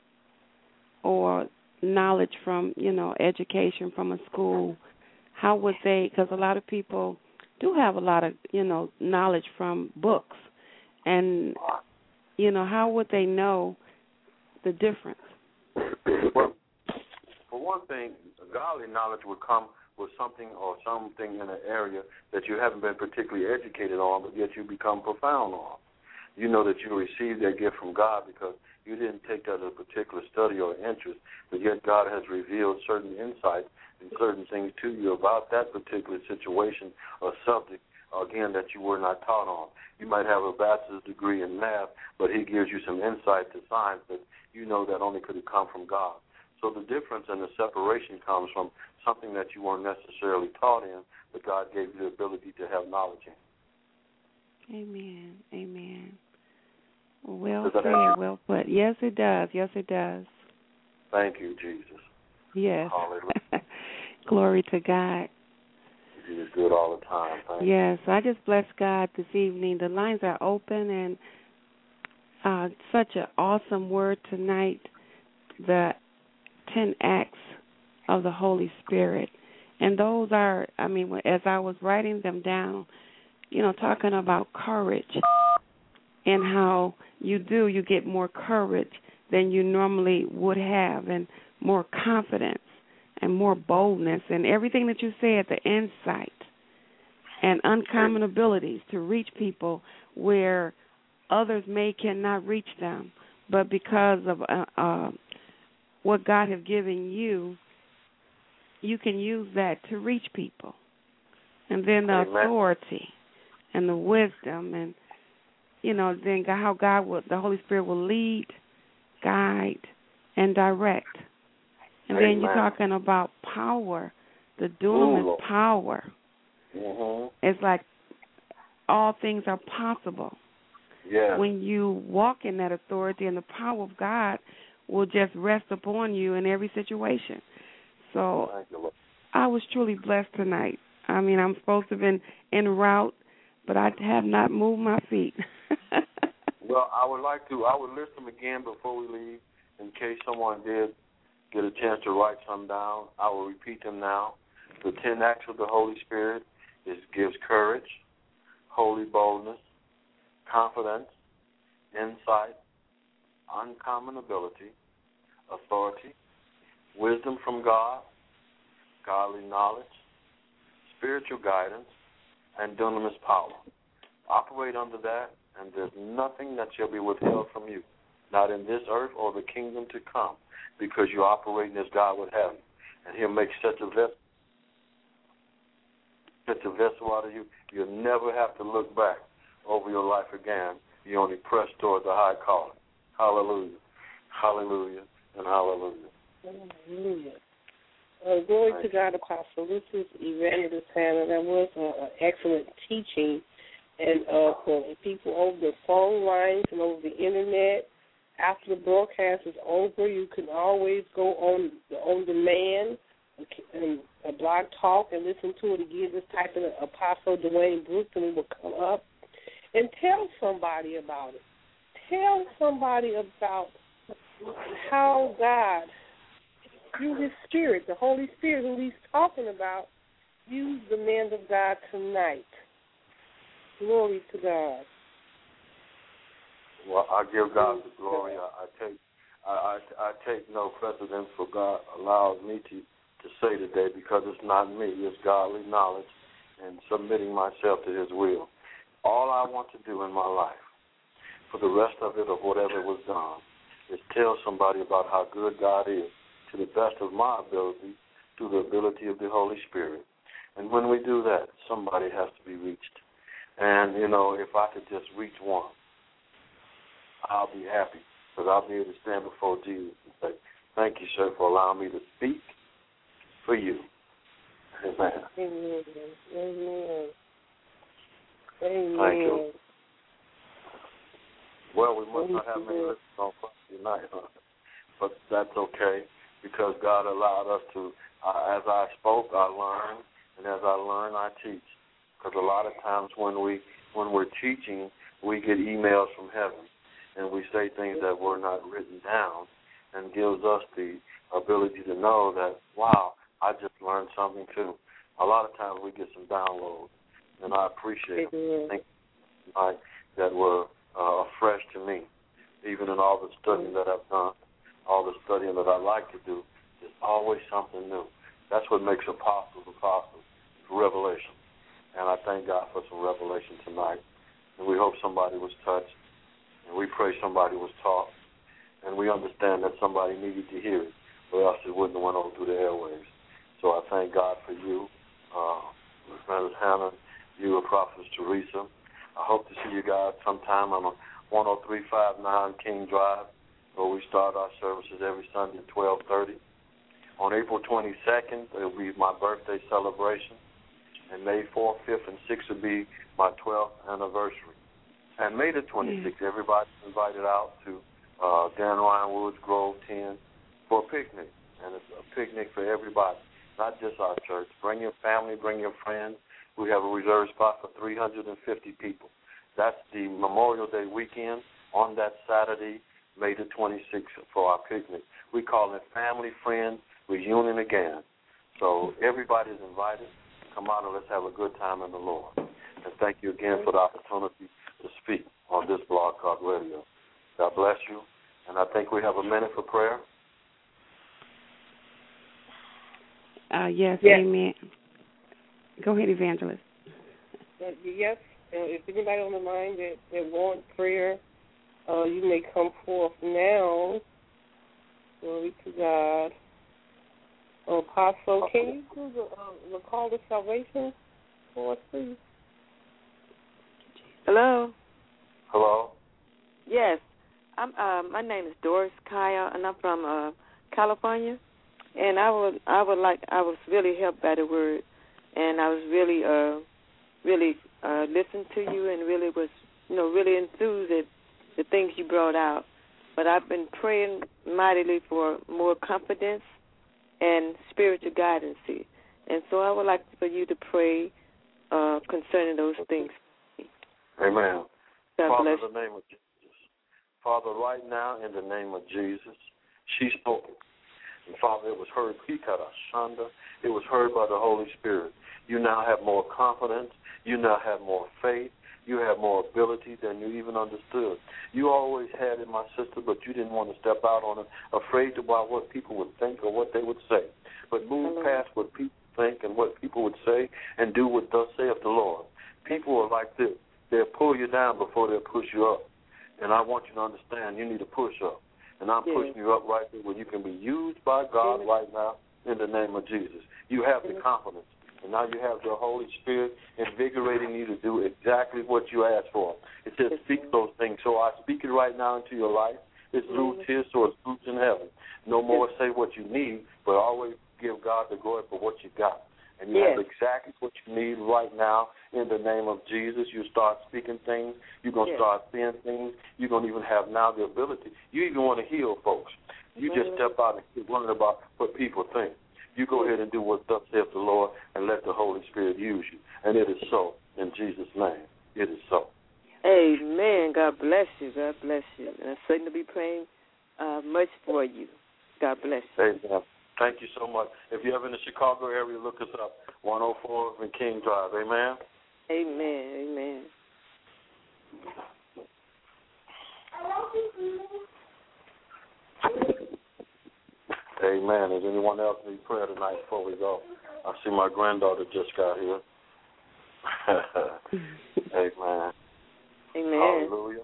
or knowledge from, you know, education from a school? How would they, because a lot of people do have a lot of, you know, knowledge from books. And, you know, how would they know the difference? Well, for one thing, godly knowledge would come with something or something in an area that you haven't been particularly educated on, but yet you become profound on. You know that you received that gift from God because you didn't take that as a particular study or interest, but yet God has revealed certain insights and certain things to you about that particular situation or subject, again, that you were not taught on. You might have a bachelor's degree in math, but he gives you some insight to science that you know that only could have come from God. So the difference and the separation comes from something that you weren't necessarily taught in, but God gave you the ability to have knowledge in. Amen. Amen. Well said, well put. Yes, it does. Yes, it does. Thank you, Jesus. Yes. Hallelujah. Glory to God. He is good all the time. Thank yes, you. I just bless God this evening. The lines are open, and uh, such an awesome word tonight, the ten acts of the Holy Spirit. And those are, I mean, as I was writing them down, you know, talking about courage and how you do, you get more courage than you normally would have, and more confidence and more boldness, and everything that you said, the insight and uncommon abilities to reach people where others may cannot reach them, but because of uh, uh, what God has given you, you can use that to reach people. And then the Amen. authority and the wisdom, and, you know, then how God will, the Holy Spirit will lead, guide, and direct. And Amen. then you're talking about power. The dunamis Ooh. power. Mm-hmm. It's like all things are possible. Yeah. When you walk in that authority, and the power of God will just rest upon you in every situation. So Thank you, Lord. I was truly blessed tonight. I mean, I'm supposed to have been en route, but I have not moved my feet. Well, I would like to, I would list them again before we leave in case someone did get a chance to write some down. I will repeat them now. The ten acts of the Holy Spirit is gives courage, holy boldness, confidence, insight, uncommon ability, authority, wisdom from God, godly knowledge, spiritual guidance, and dunamis power. Operate under that, and there's nothing that shall be withheld from you, not in this earth or the kingdom to come, because you're operating as God would have you. And he'll make such a vessel, such a vessel out of you, you'll never have to look back over your life again. You only press toward the high calling. Hallelujah. Hallelujah and hallelujah. Hallelujah. Uh, glory Thank to God, Apostle. This is Evangelist Hannah. That was an excellent teaching. And uh, for people over the phone lines and over the Internet, after the broadcast is over, you can always go on the on demand and a blog talk and listen to it again. Just type in Apostle Dwayne Brooks and it will come up. And tell somebody about it. Tell somebody about how God, through His Spirit, the Holy Spirit, who He's talking about, used the man of God tonight. Glory to God. Well, I give God the glory. I, I take I, I, I take no precedence for God allows me to, to say today, because it's not me. It's godly knowledge and submitting myself to His will. All I want to do in my life, for the rest of it or whatever was done, is tell somebody about how good God is to the best of my ability, through the ability of the Holy Spirit. And when we do that, somebody has to be reached. And, you know, if I could just reach one, I'll be happy, because I'll be able to stand before Jesus and say, thank you, sir, for allowing me to speak for you. Amen. Amen. Amen. Amen. Thank you. Well, we must not have many listeners on Friday night, huh? But that's okay, because God allowed us to, uh, as I spoke, I learned, and as I learn, I teach. Because a lot of times when, we, when we're teaching, we get emails from heaven, and we say things that were not written down, and gives us the ability to know that, wow, I just learned something too. A lot of times we get some downloads, and I appreciate them. Things like that were uh, fresh to me, even in all the studying that I've done, all the studying that I like to do. There's always something new. That's what makes apostles apostles, revelation. And I thank God for some revelation tonight. And we hope somebody was touched, and we pray somebody was taught, and we understand that somebody needed to hear it, or else it wouldn't have went over through the airwaves. So I thank God for you, uh, Miz Hannah, you, Prophetess Teresa. I hope to see you guys sometime on a one oh three five nine King Drive, where we start our services every Sunday at twelve thirty. On April twenty-second, it will be my birthday celebration, and May fourth, fifth, and sixth will be my twelfth anniversary. And May the twenty-sixth, mm. everybody's invited out to uh, Dan Ryan Woods Grove ten for a picnic, and it's a picnic for everybody, not just our church. Bring your family, bring your friends. We have a reserved spot for three hundred fifty people. That's the Memorial Day weekend on that Saturday, May the twenty-sixth, for our picnic. We call it Family Friends Reunion again. So everybody's invited. Come out and let's have a good time in the Lord. And thank you again for the opportunity to speak on this Blog Talk Radio. God bless you. And I think we have a minute for prayer. Uh, yes, yes, amen. Go ahead, Evangelist. Uh, yes, uh, if anybody on the line that, that wants prayer, uh, you may come forth now. Glory to God. Oh, Apostle, can you do the, uh, the call to salvation for us, please? Hello. Hello. Yes, I'm. Uh, my name is Doris Kaya, and I'm from uh, California. And I would, I would like, I was really helped by the word, and I was really, uh, really uh, listened to you, and really was, you know, really enthused at the things you brought out. But I've been praying mightily for more confidence and spiritual guidance, and so I would like for you to pray uh, concerning those things. Amen. God Father, bless. in the name of Jesus. Father, right now, in the name of Jesus, she spoke. And Father, it was heard, it was heard by the Holy Spirit. You now have more confidence. You now have more faith. You have more ability than you even understood. You always had it, my sister, but you didn't want to step out on it, afraid about what people would think or what they would say. But move past what people think and what people would say and do what thus saith the Lord. People are like this. They'll pull you down before they'll push you up. And I want you to understand you need to push up. And I'm yes. pushing you up right there where you can be used by God yes. right now in the name of Jesus. You have the confidence. And now you have the Holy Spirit invigorating you to do exactly what you asked for. It says speak those things. So I speak it right now into your life. It's through tears, so it's roots in heaven. No more say what you need, but always give God the glory for what you got. And you yes. have exactly what you need right now in the name of Jesus. You start speaking things. You're going to yes. start seeing things. You're going to even have now the ability. You even want to heal folks. You mm-hmm. just step out and keep wondering about what people think. You go ahead and do what thus saith the Lord and let the Holy Spirit use you. And it is so in Jesus' name. It is so. Amen. God bless you. God bless you. And I'm certainly be praying uh, much for you. God bless you. Amen. Thank you so much. If you're ever in the Chicago area, look us up. one oh four and King Drive. Amen? Amen. Amen. Amen. Does anyone else need prayer tonight before we go? I see my granddaughter just got here. Amen. Amen. Hallelujah.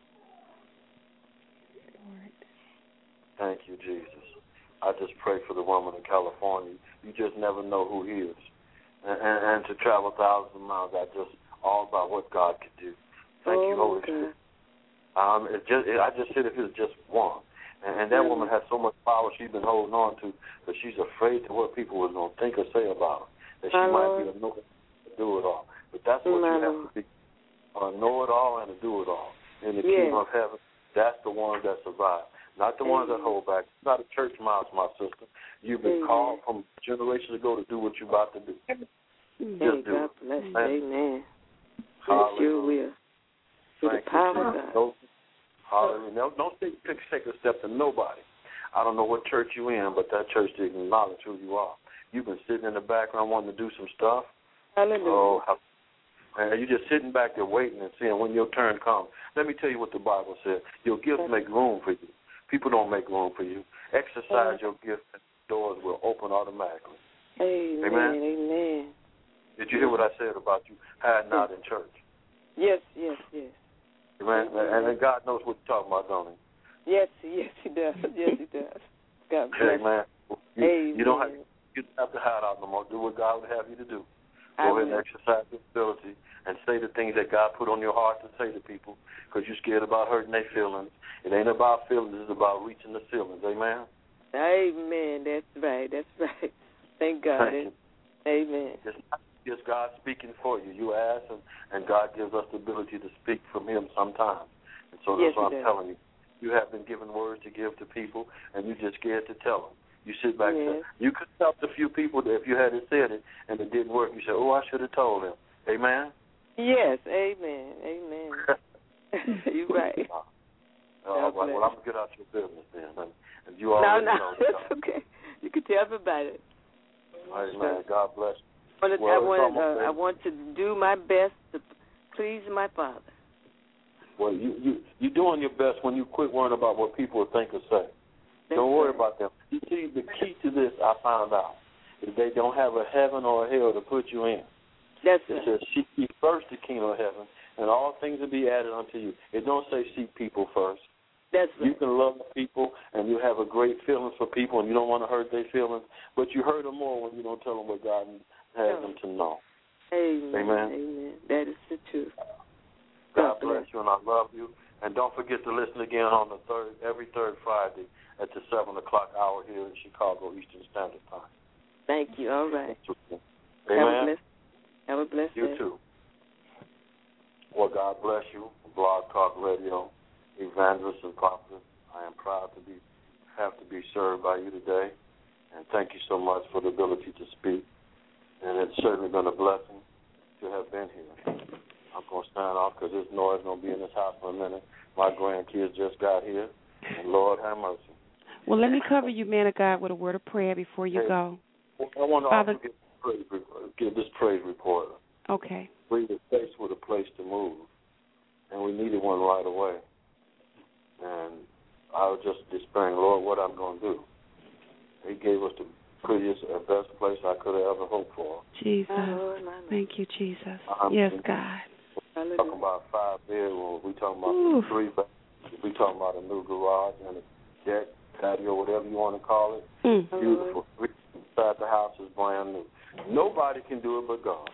Thank you, Jesus. I just pray for the woman in California. You just never know who hears. and, and, and to travel thousands of miles. That's just all about what God could do. Thank oh, you, Holy Spirit. Um, it just, it, I just said if it was just one. And, and that mm-hmm. woman has so much power she's been holding on to that she's afraid to what people are going to think or say about her, that she My might Lord. be a know to do it all. But that's what My you have Lord. to be, a know it all and a do it all. In the yes. kingdom of heaven, that's the ones that survive, not the ones that hold back. It's not a church mouse, my sister. You've been Amen. called from generations ago to do what you're about to do. Hey, Just do God it. bless. Amen. Amen. Bless Hallelujah. your will. Through the power of God. Don't, hallelujah. Don't, don't take, take a step to nobody. I don't know what church you're in, but that church didn't acknowledge who you are. You've been sitting in the background wanting to do some stuff. Hallelujah. Oh, and you're just sitting back there waiting and seeing when your turn comes. Let me tell you what the Bible says. Your gifts make room for you. People don't make room for you. Exercise your gift, and doors will open automatically. Amen. Amen. Amen. Did you hear what I said about you hiding out in church? Yes, yes, yes. Amen. And then God knows what you're talking about, don't he? Yes, yes, he does. Yes, he does. God bless. Amen. You, Amen. you don't have, you don't have to hide out no more. Do what God would have you to do. I Go ahead and will. exercise your ability and say the things that God put on your heart to say to people because you're scared about hurting their feelings. It ain't about feelings. It's about reaching the ceilings. Amen? Amen. That's right. That's right. Thank God. Thank you. Amen. It's, it's God speaking for you. You ask, and, and God gives us the ability to speak from him sometimes. And so Yes, that's what he I'm does. telling you. You have been given words to give to people, and you're just scared to tell them. You sit back Yes. and say, you could tell a few people that if you had said it and it didn't work, you say, oh, I should have told them. Amen? Yes. Amen. Amen. You're right. Uh, all right. Well, I'm going to get out your business then. And, and you No, already no. know. It's okay. You can tell me about it. Amen. God bless you. I want, Well, I, it's want, almost uh, I want to do my best to please my Father. Well, you, you, you're doing your best when you quit worrying about what people will think or say. That's Don't worry right. about them. You see, the key to this, I found out, is they don't have a heaven or a hell to put you in. That's It right. says, seek ye first the kingdom of heaven, and all things will be added unto you. It don't say seek people first. That's right. You can love people, and you have a great feelings for people, and you don't want to hurt their feelings, but you hurt them more when you don't tell them what God has them to know. Amen. Amen. Amen. That is the truth. God bless you, and I love you. And don't forget to listen again on the third, every third Friday at the seven o'clock hour here in Chicago Eastern Standard Time. Thank you. All right. Amen. Have a blessed, have a blessed You day. too. Well, God bless you. Blog Talk Radio, Evangelist and Prophet. I am proud to be have to be served by you today, and thank you so much for the ability to speak. And it's certainly been a blessing to have been here. I'm going to sign off because this noise is going to be in this house for a minute. My grandkids just got here, and Lord have mercy. Well, let me cover you, man of God, with a word of prayer before you Hey, go. I want to Father, also give, praise, give this praise report. Okay. We were faced with a place to move, and we needed one right away. And I was just despairing, Lord, what I'm going to do. He gave us the prettiest and best place I could have ever hoped for. Jesus. Oh, my Lord. Thank you, Jesus. Um, Yes, God. We're talking about five bedrooms. We're talking about Oof. three bedrooms. We're talking about a new garage and a deck, patio, whatever you want to call it. Mm. Beautiful. Inside the house is brand new. Nobody can do it but God.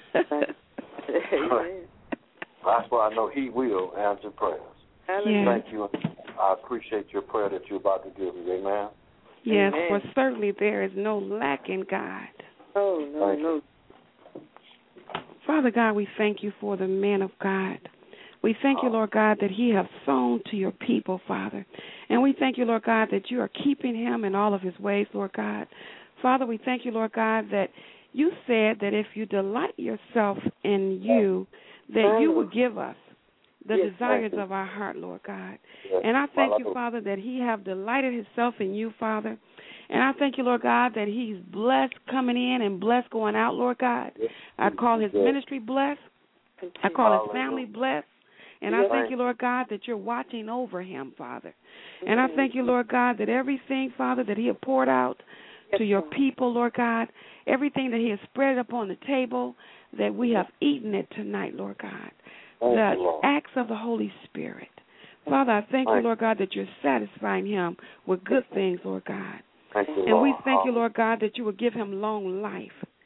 Amen. That's why I know He will answer prayers. Yes. Thank you. I appreciate your prayer that you're about to give me. Amen. Yes, Amen. for certainly there is no lack in God. Oh, no, Thank no. Father God, we thank you for the man of God. We thank you, Lord God, that he has sown to your people, Father. And we thank you, Lord God, that you are keeping him in all of his ways, Lord God. Father, we thank you, Lord God, that you said that if you delight yourself in you, that you will give us the Yes, desires thank you. of our heart, Lord God. Yes. And I thank you, Well, Father, that he have delighted himself in you, Father. And I thank you, Lord God, that he's blessed coming in and blessed going out, Lord God. Yes. I call his Yes. ministry blessed. I call his family blessed. And I Yes. thank you, Lord God, that you're watching over him, Father. And I thank you, Lord God, that everything, Father, that he has poured out to your people, Lord God, everything that he has spread up on the table, that we have eaten it tonight, Lord God. Thank The you, Lord. acts of the Holy Spirit. Father, I thank you, Thank Lord God, that you're satisfying him with good things, Lord God. Thank you, And we Lord. thank you, Lord God, that you will give him long life. Oh,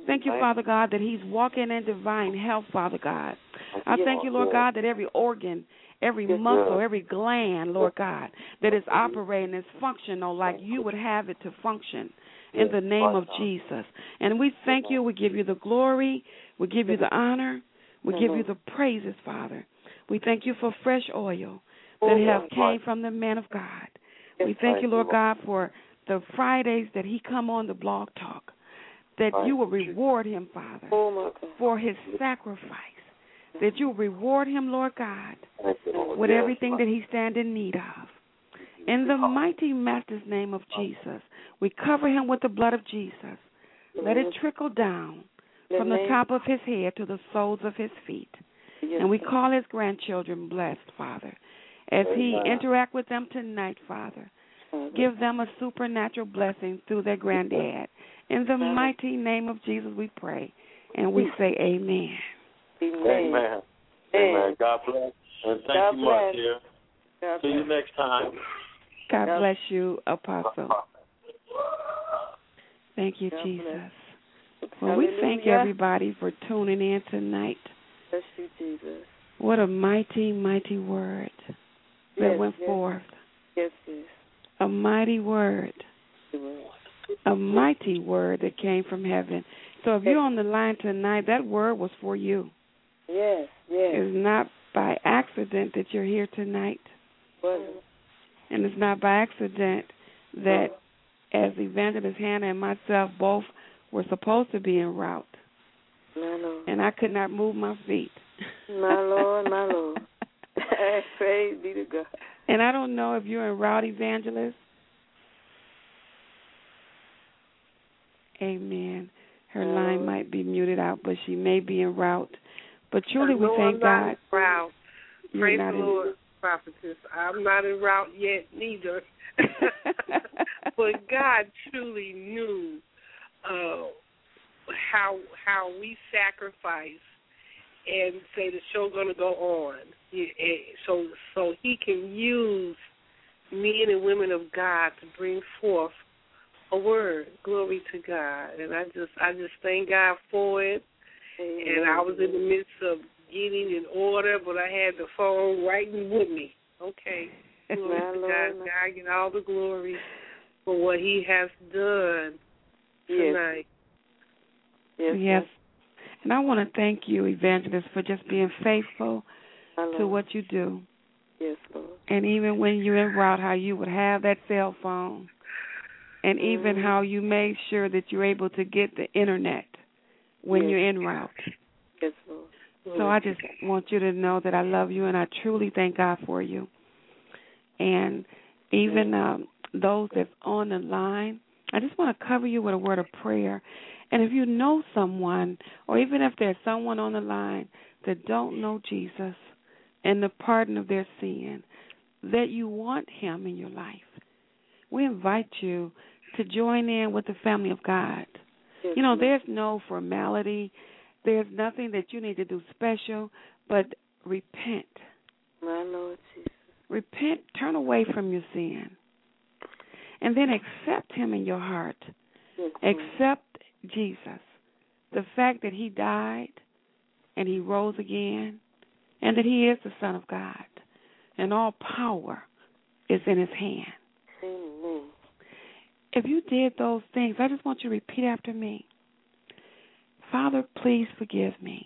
Thank you, Father God, that he's walking in divine health, Father God. I thank you, Lord God, that every organ, every muscle, every gland, Lord God, that is operating is functional like you would have it to function in the name of Jesus. And we thank you. We give you the glory. We give you the honor. We give you the praises, Father. We thank you for fresh oil that have came from the man of God. We thank you, Lord God, for the Fridays that he come on the Blog Talk, that you will reward him, Father, for his sacrifice, that you will reward him, Lord God, with everything that he stands in need of. In the mighty master's name of Jesus, we cover him with the blood of Jesus. Let it trickle down from the top of his head to the soles of his feet. And we call his grandchildren blessed, Father. As he interact with them tonight, Father, give them a supernatural blessing through their granddad. In the mighty name of Jesus we pray, and we say amen. Amen. Amen. Amen. God bless. And thank God you much, bless. dear. God See you next time. God bless you, Apostle. Thank you, God Jesus. bless. Well, we thank Hallelujah. everybody for tuning in tonight. Bless you, Jesus. What a mighty, mighty word that Yes, went yes. forth. Yes, yes. A mighty word. A mighty word that came from heaven. So if you're on the line tonight, that word was for you. Yes, yes. It's not by accident that you're here tonight. Wasn't. And it's not by accident that as Evangelist Hannah and myself both were supposed to be en route. My Lord. And I could not move my feet. My Lord, my Lord. Praise be to God. And I don't know if you're en route, Evangelist. Amen. Her Uh, line might be muted out, but she may be en route. But truly, we no, thank I'm God. not en route. You're Praise not the in- Lord, prophetess. I'm not en route yet, neither. But God truly knew uh, how how we sacrifice and say the show's going to go on. So so He can use men and women of God to bring forth a word. Glory to God. And I just I just thank God for it. Amen. And I was in the midst of getting in order, but I had the phone writing with me. Okay. Glory My to Lord, God. my- God get all the glory for what He has done Yes. tonight. Yes. Yes. And I want to thank you, Evangelist, for just being faithful My to Lord. what you do. Yes, Lord. And even when you're en route, how you would have that cell phone. And even Mhm. how you made sure that you're able to get the Internet when Yes. you're en route. Yes, Lord. So I just want you to know that I love you and I truly thank God for you. And even um, those that's on the line, I just want to cover you with a word of prayer. And if you know someone, or even if there's someone on the line that don't know Jesus and the pardon of their sin, that you want him in your life, we invite you to join in with the family of God. Yes, You know, Lord. there's no formality. There's nothing that you need to do special, but repent. My Lord Jesus. Repent, turn away from your sin, and then accept him in your heart. Yes, Lord. Accept Jesus, the fact that he died and he rose again, and that he is the Son of God, and all power is in his hand. Amen. If you did those things, I just want you to repeat after me. Father, please forgive me.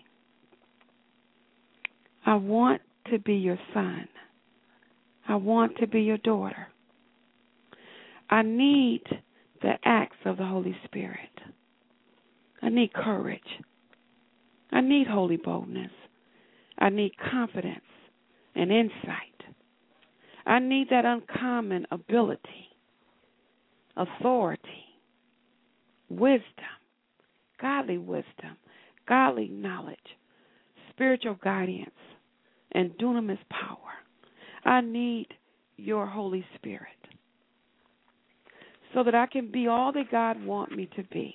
I want to be your son. I want to be your daughter. I need the acts of the Holy Spirit. I need courage. I need holy boldness. I need confidence and insight. I need that uncommon ability, authority, wisdom, godly wisdom, godly knowledge, spiritual guidance, and dunamis power. I need your Holy Spirit so that I can be all that God wants me to be.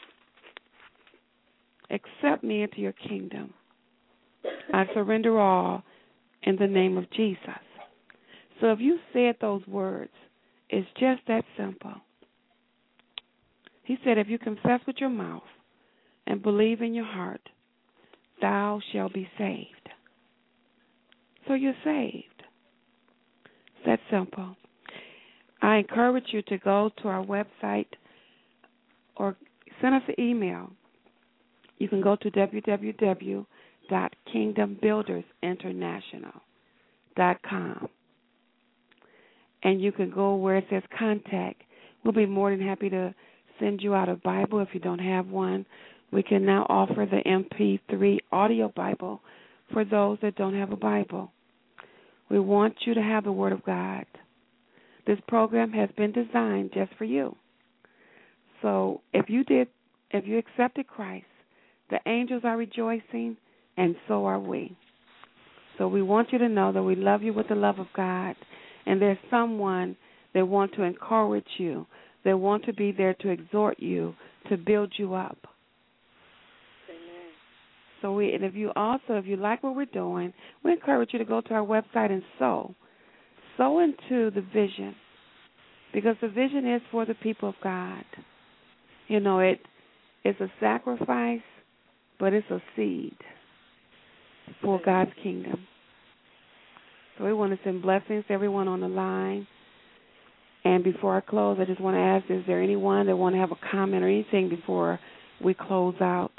Accept me into your kingdom. I surrender all in the name of Jesus. So if you said those words, it's just that simple. He said if you confess with your mouth and believe in your heart, thou shalt be saved. So you're saved. It's that simple. I encourage you to go to our website or send us an email. You can go to w w w dot kingdom builders international dot com. And you can go where it says contact. We'll be more than happy to send you out a Bible if you don't have one. We can now offer the M P three audio Bible for those that don't have a Bible. We want you to have the Word of God. This program has been designed just for you. So if you did, if you accepted Christ, the angels are rejoicing, and so are we. So we want you to know that we love you with the love of God, and there's someone that wants to encourage you, that want to be there to exhort you, to build you up. Amen. So we, and if you also, if you like what we're doing, we encourage you to go to our website and sow. Sow into the vision, because the vision is for the people of God. You know, it it's a sacrifice, but it's a seed for God's kingdom. So we want to send blessings to everyone on the line. And before I close, I just want to ask, is there anyone that want to have a comment or anything before we close out?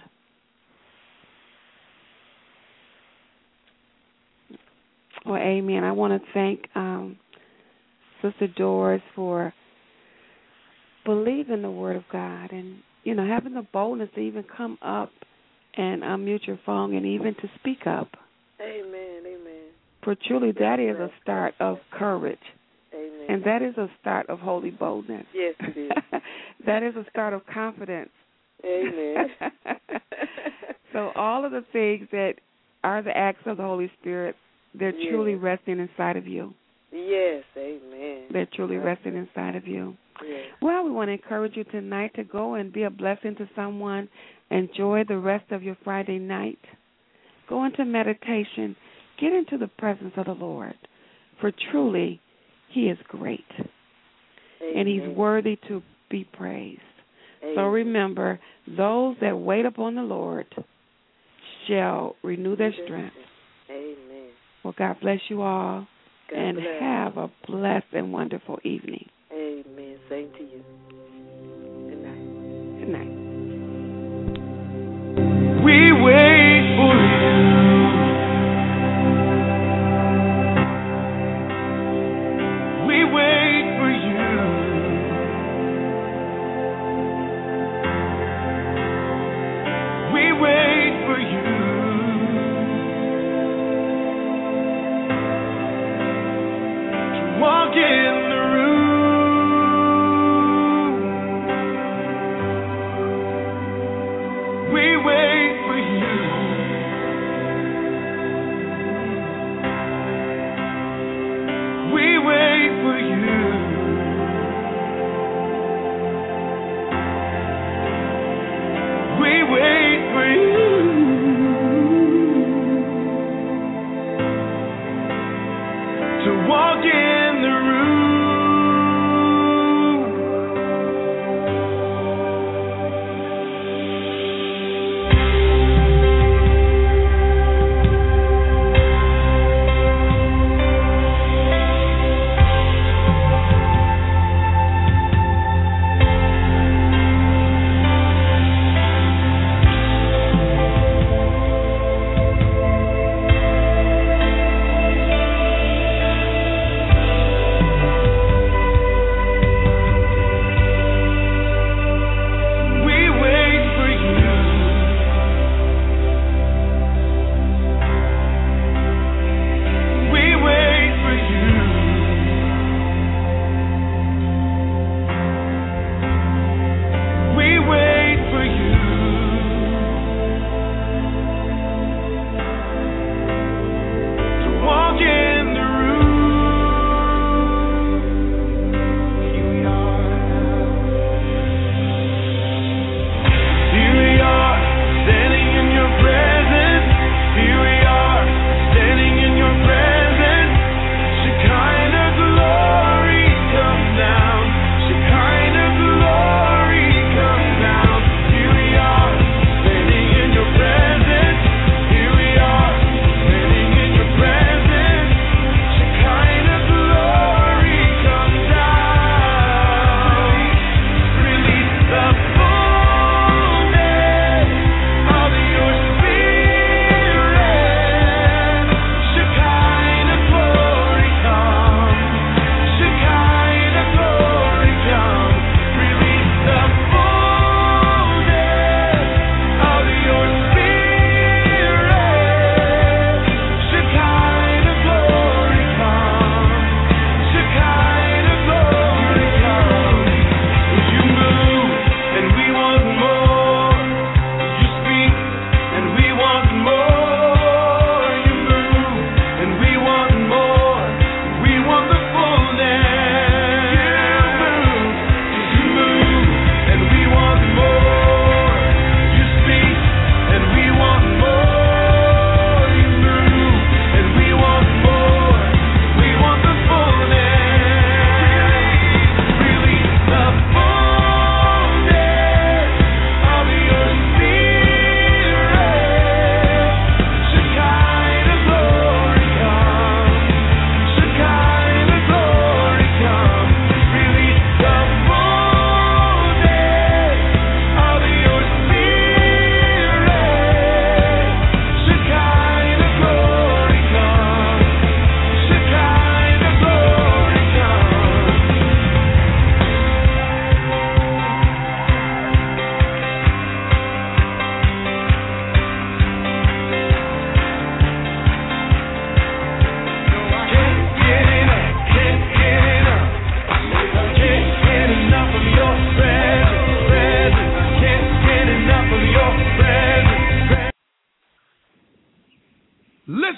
Well, amen. I want to thank um, Sister Doris for believing the Word of God and, you know, having the boldness to even come up and unmute your phone and even to speak up. Amen, amen. For truly, that is a start of courage. Amen. And that is a start of holy boldness. Yes, it is. That is a start of confidence. Amen. So all of the things that are the acts of the Holy Spirit, they're yes. truly resting inside of you. Yes, amen. They're truly resting inside of you. Yes. Well, we want to encourage you tonight to go and be a blessing to someone. Enjoy the rest of your Friday night. Go into meditation. Get into the presence of the Lord. For truly, He is great. Amen. And He's worthy to be praised. Amen. So remember, those that wait upon the Lord shall renew their strength. Amen. Well, God bless you all. God and bless. have a blessed and wonderful evening. Amen. Same to you. Good night. Good night. We wait for you. We wait for you. We wait for you. To walk in the room. We wait for you. We wait for you. We wait for you. To walk in the room.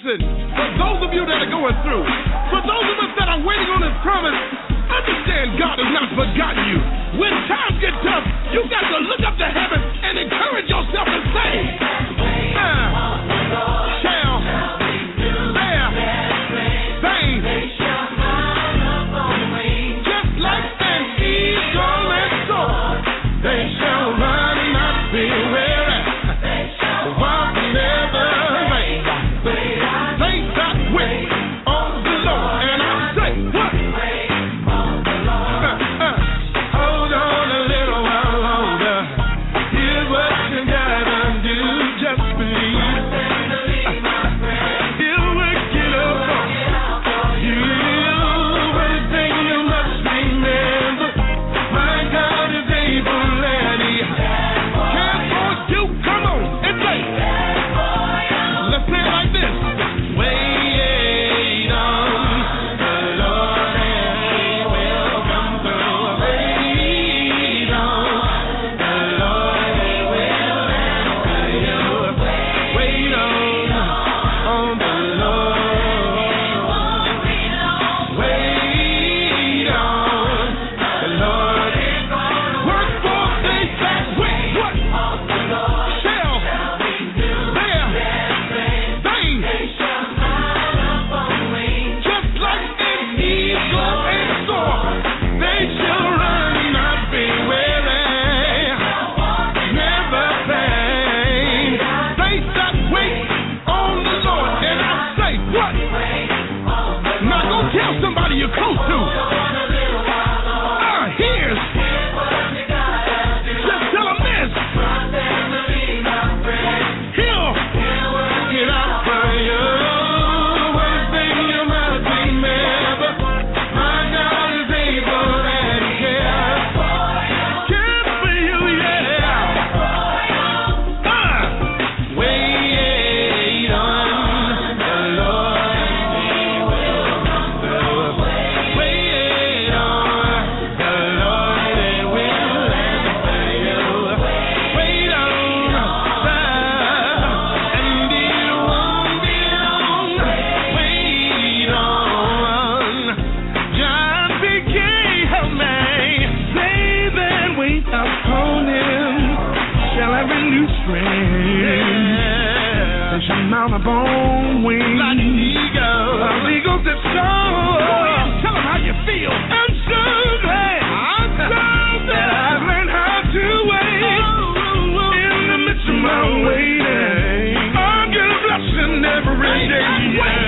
listen, for those of you that are going through, for those of us that are waiting on His promise, understand God has not forgotten you. When times get tough, you got to look up to heaven and encourage yourself and say, ah, shall bear things just like an eagle and soar. They shall run and not be weary. Walk never faint. Think that wait on the Lord. And I say, what? Hold on a little while longer. Here's what you gotta do. Just believe. He'll work it out for you. One thing you must remember, my God is able and He cares for you. Come on and say, let's say it like this. Wait on the Lord and He will come through. Wait on the Lord, He will answer you. Wait on, on the Lord. Wait on the Lord. Work for they that wait. What? Shall bear things just like an eagle and soar. They shall run and not be weary, never faint. They that wait on the Lord. And I say, what? Now go tell somebody you're close to. Ah, here's. Just tell them this. He'll work it out for you. One thing you must remember, my God is able and He cares. Cares for you, yeah. Ah, wait on the Lord, He will come through. Wait on the Lord, He will answer you. Wait on time, and it won't be long. Wait on. John became a man. They that wait upon Him shall have a new strength. They shall mount upon wings like eagles. Like eagles that soar. Tell them how you feel. I'm so glad. I'm so glad I've learned how to wait. In the midst of my waiting, I'm gonna bless Him every day. Yeah.